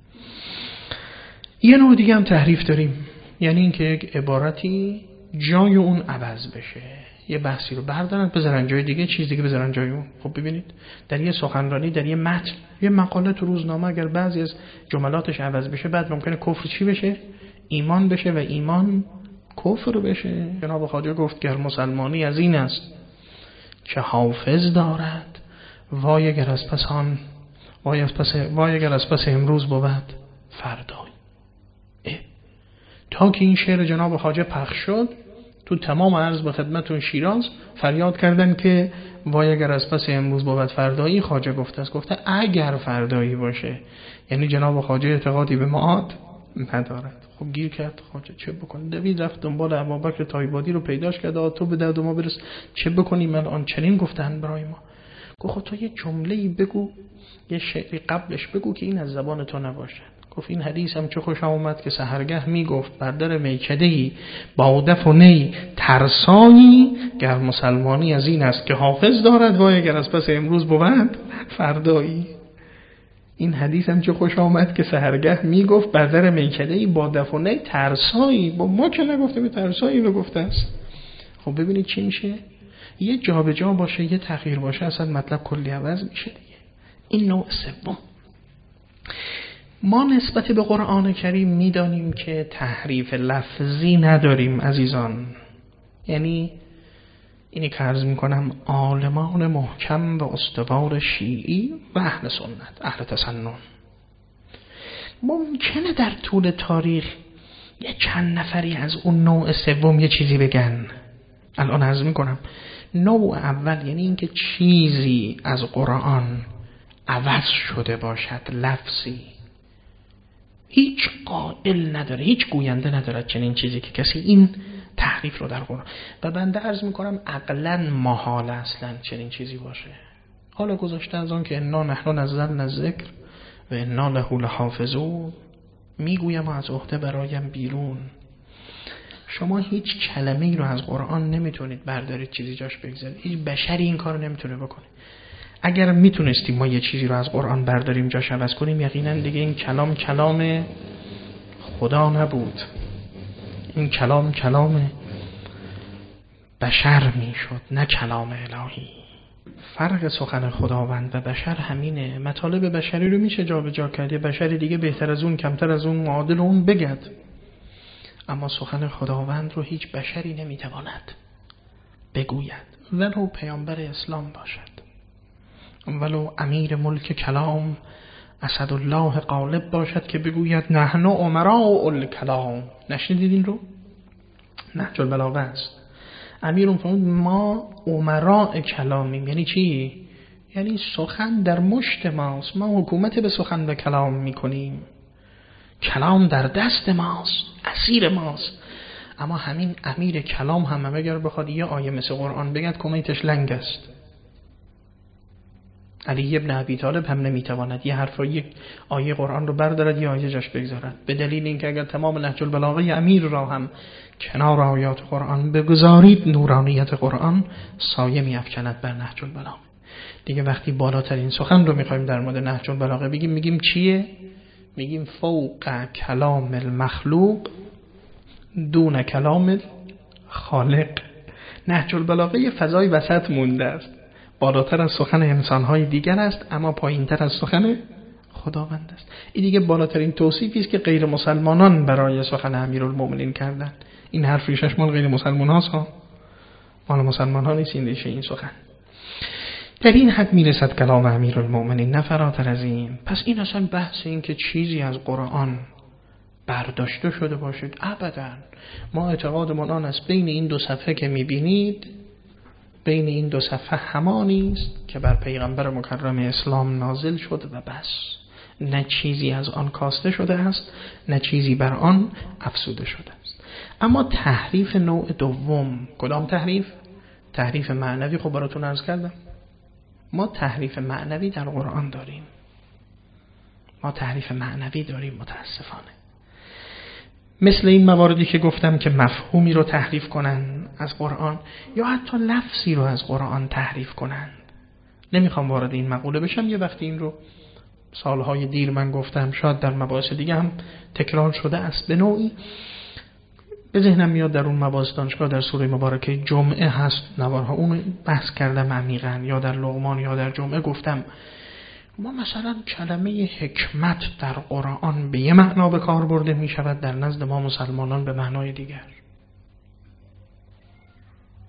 یه نوع دیگه هم تحریف داریم، یعنی اینکه یک عبارتی جای اون عوض بشه، یه بحثی رو بردارن بذارن جای دیگه، چیز دیگه بذارن جای اون. خب ببینید در یه سخنرانی، در یه متن، یه مقاله تو روزنامه، اگر بعضی از جملاتش عوض بشه، بعد ممکنه کفر چی بشه؟ ایمان بشه و ایمان کفر بشه. جناب خواجه گفت گر مسلمانی از این است که حافظ دارد وای اگر از پس آن وای اگر از پس امروز بود فردایی. تا که این شعر جناب خواجه پخش شد تو تمام عرض به خدمتون شیراز فریاد کردن که وای اگر از پس امروز بود فردایی. خواجه گفته اگر فردایی باشه، یعنی جناب خواجه اعتقادی به معاد ندارد. خب گیر کرد خواجه، چه بکنه؟ دوید رفت دنبال ابوبکر تایبادی رو پیداش کرد، تو به درد ما برس، چه بکنیم الان؟ چنین گفتن برای ما. گفت خب تو یه جمله‌ای بگو، یه شعری قبلش بگو که این از زبان تو نباشه. گفت این حدیث هم چه خوش آمد که سحرگه میگفت بر در میکده‌ای با دف و نی ترسایی، گر مسلمانی از این است که حافظ دارد وای اگر از پس امروز بود فردایی. این حدیث هم چه خوش آمد که سحرگه میگفت بر در میکده‌ای با دف و نی ترسایی. با ما که نگفته، به ترسایی رو گفته است. خب ببینید چی میشه؟ یه جابجا باشه، یه تغییر باشه، اصلا مطلب کلی عوض میشه دیگه. این نوع سوم. ما نسبت به قرآن کریم میدانیم که تحریف لفظی نداریم عزیزان. یعنی اینی که عرض میکنم عالمان محکم و استوار شیعی و اهل سنت، اهل تسنن، ممکنه در طول تاریخ یه چند نفری از اون نوع سوم یه چیزی بگن. الان عرض میکنم نوع اول یعنی اینکه چیزی از قرآن عوض شده باشد، لفظی، هیچ قائل نداره، هیچ گوینده نداره چنین چیزی که کسی این تحریف رو در قرآن. و بنده عرض میکنم عقلاً محال اصلا چنین چیزی باشه. حالا گذاشته از آن که انا نحن نزلنا الذکر و انا له لحافظون، میگویم از عهده برایم بیرون. شما هیچ کلمه‌ای رو از قرآن نمیتونید بردارید چیزی جاش بگذارید. هیچ بشری این کارو نمیتونه بکنه. اگر میتونستیم ما یه چیزی رو از قرآن برداریم جاش عوض کنیم، یقینا دیگه این کلام خدا نبود، این کلام بشر میشد، نه کلام الهی. فرق سخن خداوند و بشر همینه. مطالب بشری رو میشه جا به جا کرد، بشری دیگه بهتر از اون، کمتر از اون، معادل اون بگد، اما سخن خداوند رو هیچ بشری نمیتواند بگوید، ولو پیامبر اسلام باشد، ولو امیر ملک کلام اسدالله غالب باشد که بگوید نحن امراء الکلام. نشنیدید این رو؟ نهج البلاغه است. امیر فرمود ما امراء کلامیم. یعنی چی؟ یعنی سخن در مشت ماست، ما حکومت به سخن و کلام میکنیم، کلام در دست ماست، اسیر ماست. اما همین امیر کلام هم اگر بخواد یه آیه مثل قرآن بگد کمیتش لنگ است. علی ابن ابی طالب هم نمیتواند یه حرف رو، یک آیه قرآن رو بردارد یه آیه جاش بگذارد، به دلیل اینکه اگر تمام نهج البلاغه امیر را هم کنار آیات قرآن بگذارید، نورانیت قرآن سایه میافکند بر نهج البلاغه. دیگه وقتی بالاترین سخن رو میخوایم در مورد نهج البلاغه بگیم، میگیم چیه؟ میگیم فوق کلام المخلوق دون کلام الخالق. نهج البلاغه یه فضای وسط مونده است، بالاتر از سخن انسان‌های دیگر است اما پایین‌تر از سخن خداوند است. این دیگه بالاترین توصیفی است که غیر مسلمانان برای سخن امیرالمومنین کردند. این حرف ریشش مال غیر مسلمان هاست ها، مال مسلمان ها نیست. این سخن در این حد میرسد کلام امیرالمومنین، نه فراتر از این. پس این اصلا بحث این که چیزی از قرآن برداشته شده باشید ابدا. ما اعتقادمون آن است بین این دو صفحه که میبینید، بین این دو صفحه همانی است که بر پیغمبر مکرم اسلام نازل شد و بس. نه چیزی از آن کاسته شده است، نه چیزی بر آن افزوده شده است. اما تحریف نوع دوم، کدام تحریف؟ تحریف معنوی. خب براتون عرض کردم ما تحریف معنوی در قرآن داریم، ما تحریف معنوی داریم متاسفانه. مثل این مواردی که گفتم که مفهومی رو تحریف کنن از قرآن، یا حتی لفظی رو از قرآن تحریف کنن. نمیخوام وارد این مقوله بشم، یه وقتی این رو سالهای دیر من گفتم، شاید در مباحث دیگه هم تکرار شده است به نوعی. به ذهنم میاد در اون مباحث دانشگاه در سوره مبارکه جمعه هست، نوارها اون بحث کردم عمیقاً، یا در لقمان یا در جمعه گفتم ما مثلا کلمه حکمت در قرآن به یه معنا به کار برده می شود، در نزد ما مسلمانان به معنای دیگر.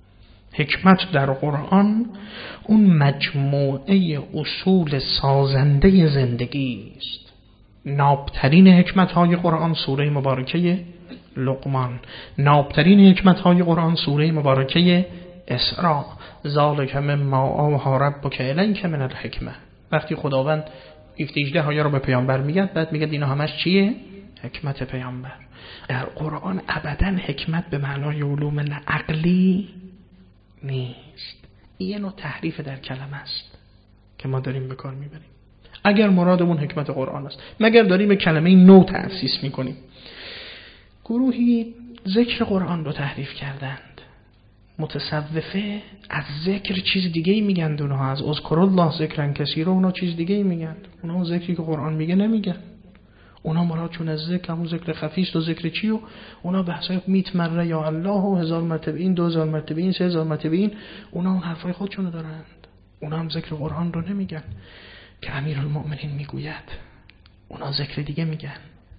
حکمت در قرآن اون مجموعه اصول سازنده زندگی است. نابترین حکمت‌های قرآن سوره مبارکه لقمان، نابترین حکمت‌های قرآن سوره مبارکه اسراء. ذالک مما اوحی ربک الیک من الحکمه. وقتی خداوند 18 آیه رو به پیامبر میگه، بعد میگه اینا همش چیه؟ حکمت پیامبر. در قرآن ابداً حکمت به معنای علوم عقلی نیست. این نوع تحریف در کلمه است که ما داریم به کار میبریم. اگر مرادمون حکمت قرآن است، مگر داریم به کلمه نو تأسیس میکنیم. گروهی ذکر قرآن رو تحریف کردند. متصوفه از ذکر چیز دیگه میگن، اونها از اذکر الله ذکرن کثیرا اونا چیز دیگه میگن. اونا ذکری که قرآن میگه نمیگن. اونا مرادشون از ذکر همون ذکر خفی است و ذکر چی؟ و اونا بحثای میت مره یا الله و 1000 مرتبه این 2000 مرتبه این 3000 مرتبه این، اونا اون حرفای خودشونو دارند. اونا هم ذکر قرآن رو نمیگن که امیرالمؤمنین میگوید. اونا ذکر دیگه میگن.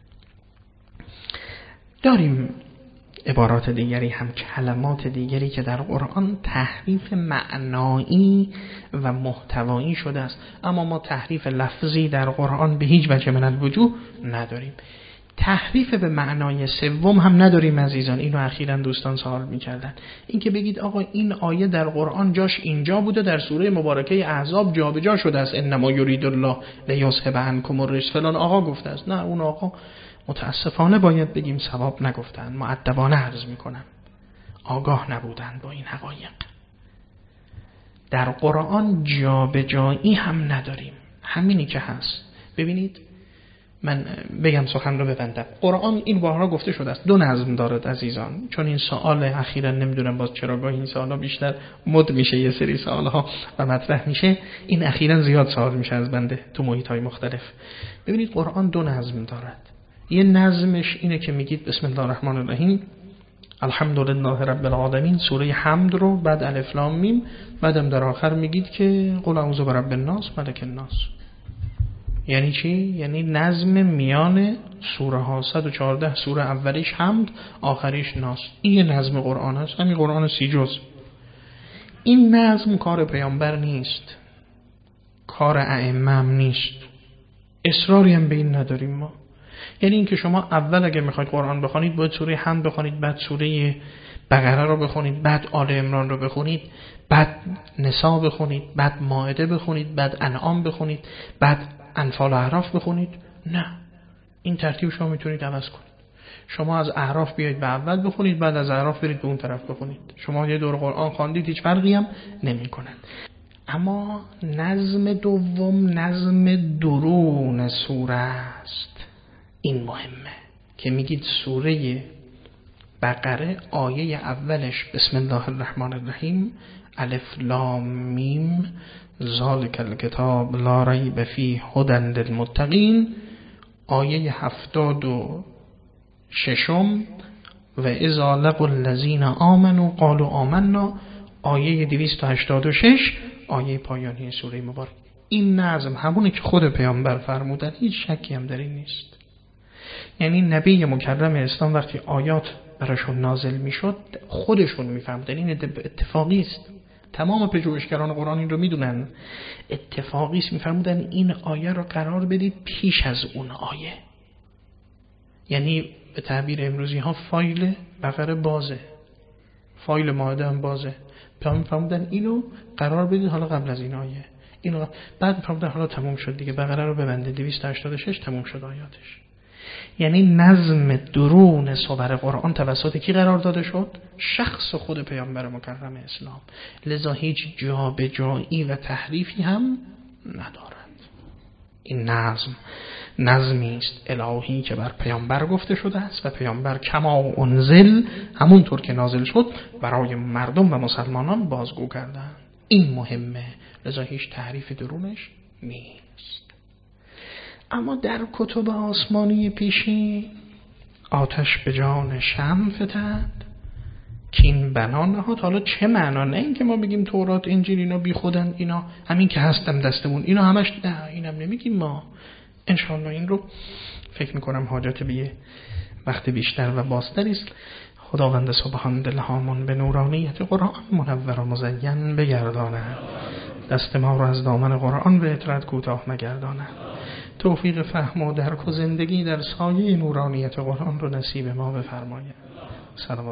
داریم عبارات دیگری هم، کلمات دیگری که در قرآن تحریف معنایی و محتوایی شده است، اما ما تحریف لفظی در قرآن به هیچ وجه من الوجوه نداریم. تحریف به معنای سوم هم نداریم عزیزان. اینو اخیراً دوستان سوال می‌کردن، این که بگید آقا این آیه در قرآن جاش اینجا بوده، در سوره مبارکه احزاب جابجا شده است، انما یرید الله لیذهب عنکم الرجس فلان آقا گفته است. نه، اون آقا متاسفانه باید بگیم ثواب نگفتن، مؤدبانه عرض میکنم، آگاه نبودند با این حقایق. در قرآن جابجایی هم نداریم، همینی که هست. ببینید من بگم سخن رو ببندم. قرآن این بارها گفته شده است، 2 نظم دارد عزیزان. چون این سوال اخیراً نمیدونم باز چرا گاهی این سوالا بیشتر مد میشه، یه سری سوالها و مطرح میشه، این اخیراً زیاد سوال میشه از بنده تو محیط‌های مختلف. ببینید قرآن 2 نظم دارد. یه نظمش اینه که میگید بسم الله الرحمن الرحیم الحمدلله رب العالمین، سوره حمد رو بعد الف لام میم، بعدم در آخر میگید که قل اعوذ برب الناس ملک الناس. یعنی چی؟ یعنی نظم میان سوره ها، 114 سوره اولیش حمد، آخریش ناس. این یه نظم قرآن است، همین قرآن 30 جز. این نظم کار پیامبر نیست، کار ائمه هم نیست، اصراری هم به این نداریم ما. یعنی این که شما اول اگه میخواید قرآن بخونید باید سوره حمد بخونید، بعد سوره بقره رو بخونید، بعد آل عمران رو بخونید، بعد نساء بخونید، بعد مائده بخونید، بعد انعام بخونید، بعد انفال و اعراف بخونید. نه، این ترتیب شما میتونید عوض کنید. شما از اعراف بیاید به اول بخونید، بعد از اعراف برید به اون طرف بخونید. شما یه دور قرآن خواندید، هیچ فرقی هم نمیکنه. اما نظم دوم نظم درون سوره است. این مهمه که میگید سوره بقره آیه اولش بسم الله الرحمن الرحیم الف لام میم ذالک الکتاب لا ریب فیه هدی للمتقین، آیه 76 و اذا لقوا الذین آمنوا قالوا آمنا، آیه 286 آیه پایانی سوره مبارک. این نظم همونی که خود پیامبر فرمودن، هیچ شکی هم در این نیست. یعنی نبی مکرم اسلام وقتی آیات براشون نازل میشد خودشون میفهمدن این اتفاقی است. تمام پژوهشگران قرآن این رو میدونن، اتفاقی است. میفرمودن این آیه رو قرار بدید پیش از اون آیه. یعنی به تعبیر امروزی ها فایل بقره بازه، فایل مائده هم بازه. میفرمودن اینو قرار بدید حالا قبل از این آیه، اینو بعد میفرمودن حالا تموم شد دیگه، بقره رو ببنده 286 تموم شد آیاتش. یعنی نظم درون سور قرآن توسط کی قرار داده شد؟ شخص خود پیامبر مکرم اسلام. لذا هیچ جابجایی و تحریفی هم ندارد. این نظمی است الهی که بر پیامبر گفته شده است و پیامبر کما انزل، همونطور که نازل شد، برای مردم و مسلمانان بازگو کردن. این مهمه، لذا هیچ تحریف درونش نیست. اما در کتب آسمانی پیشین آتش به جان شمع فتد کین بنا نهاد. حالا چه معنا؟ نه این که ما بگیم تورات انجیل اینا بی خودن، اینا همین که هستم دستمون، اینا همش نه، اینم نمیگیم ما. انشاءالله این رو فکر میکنم حاجت به وقت بیشتر و بازتری است. خداوند سبحان دلهامون به نورانیت قرآن منور و مزین بگرداند، دست ما را از دامن قرآن به اطرت کوتاه نگرداند، توفیق فهم و درک و زندگی در سایه نورانیت قرآن رو نصیب ما بفرماید. سلام.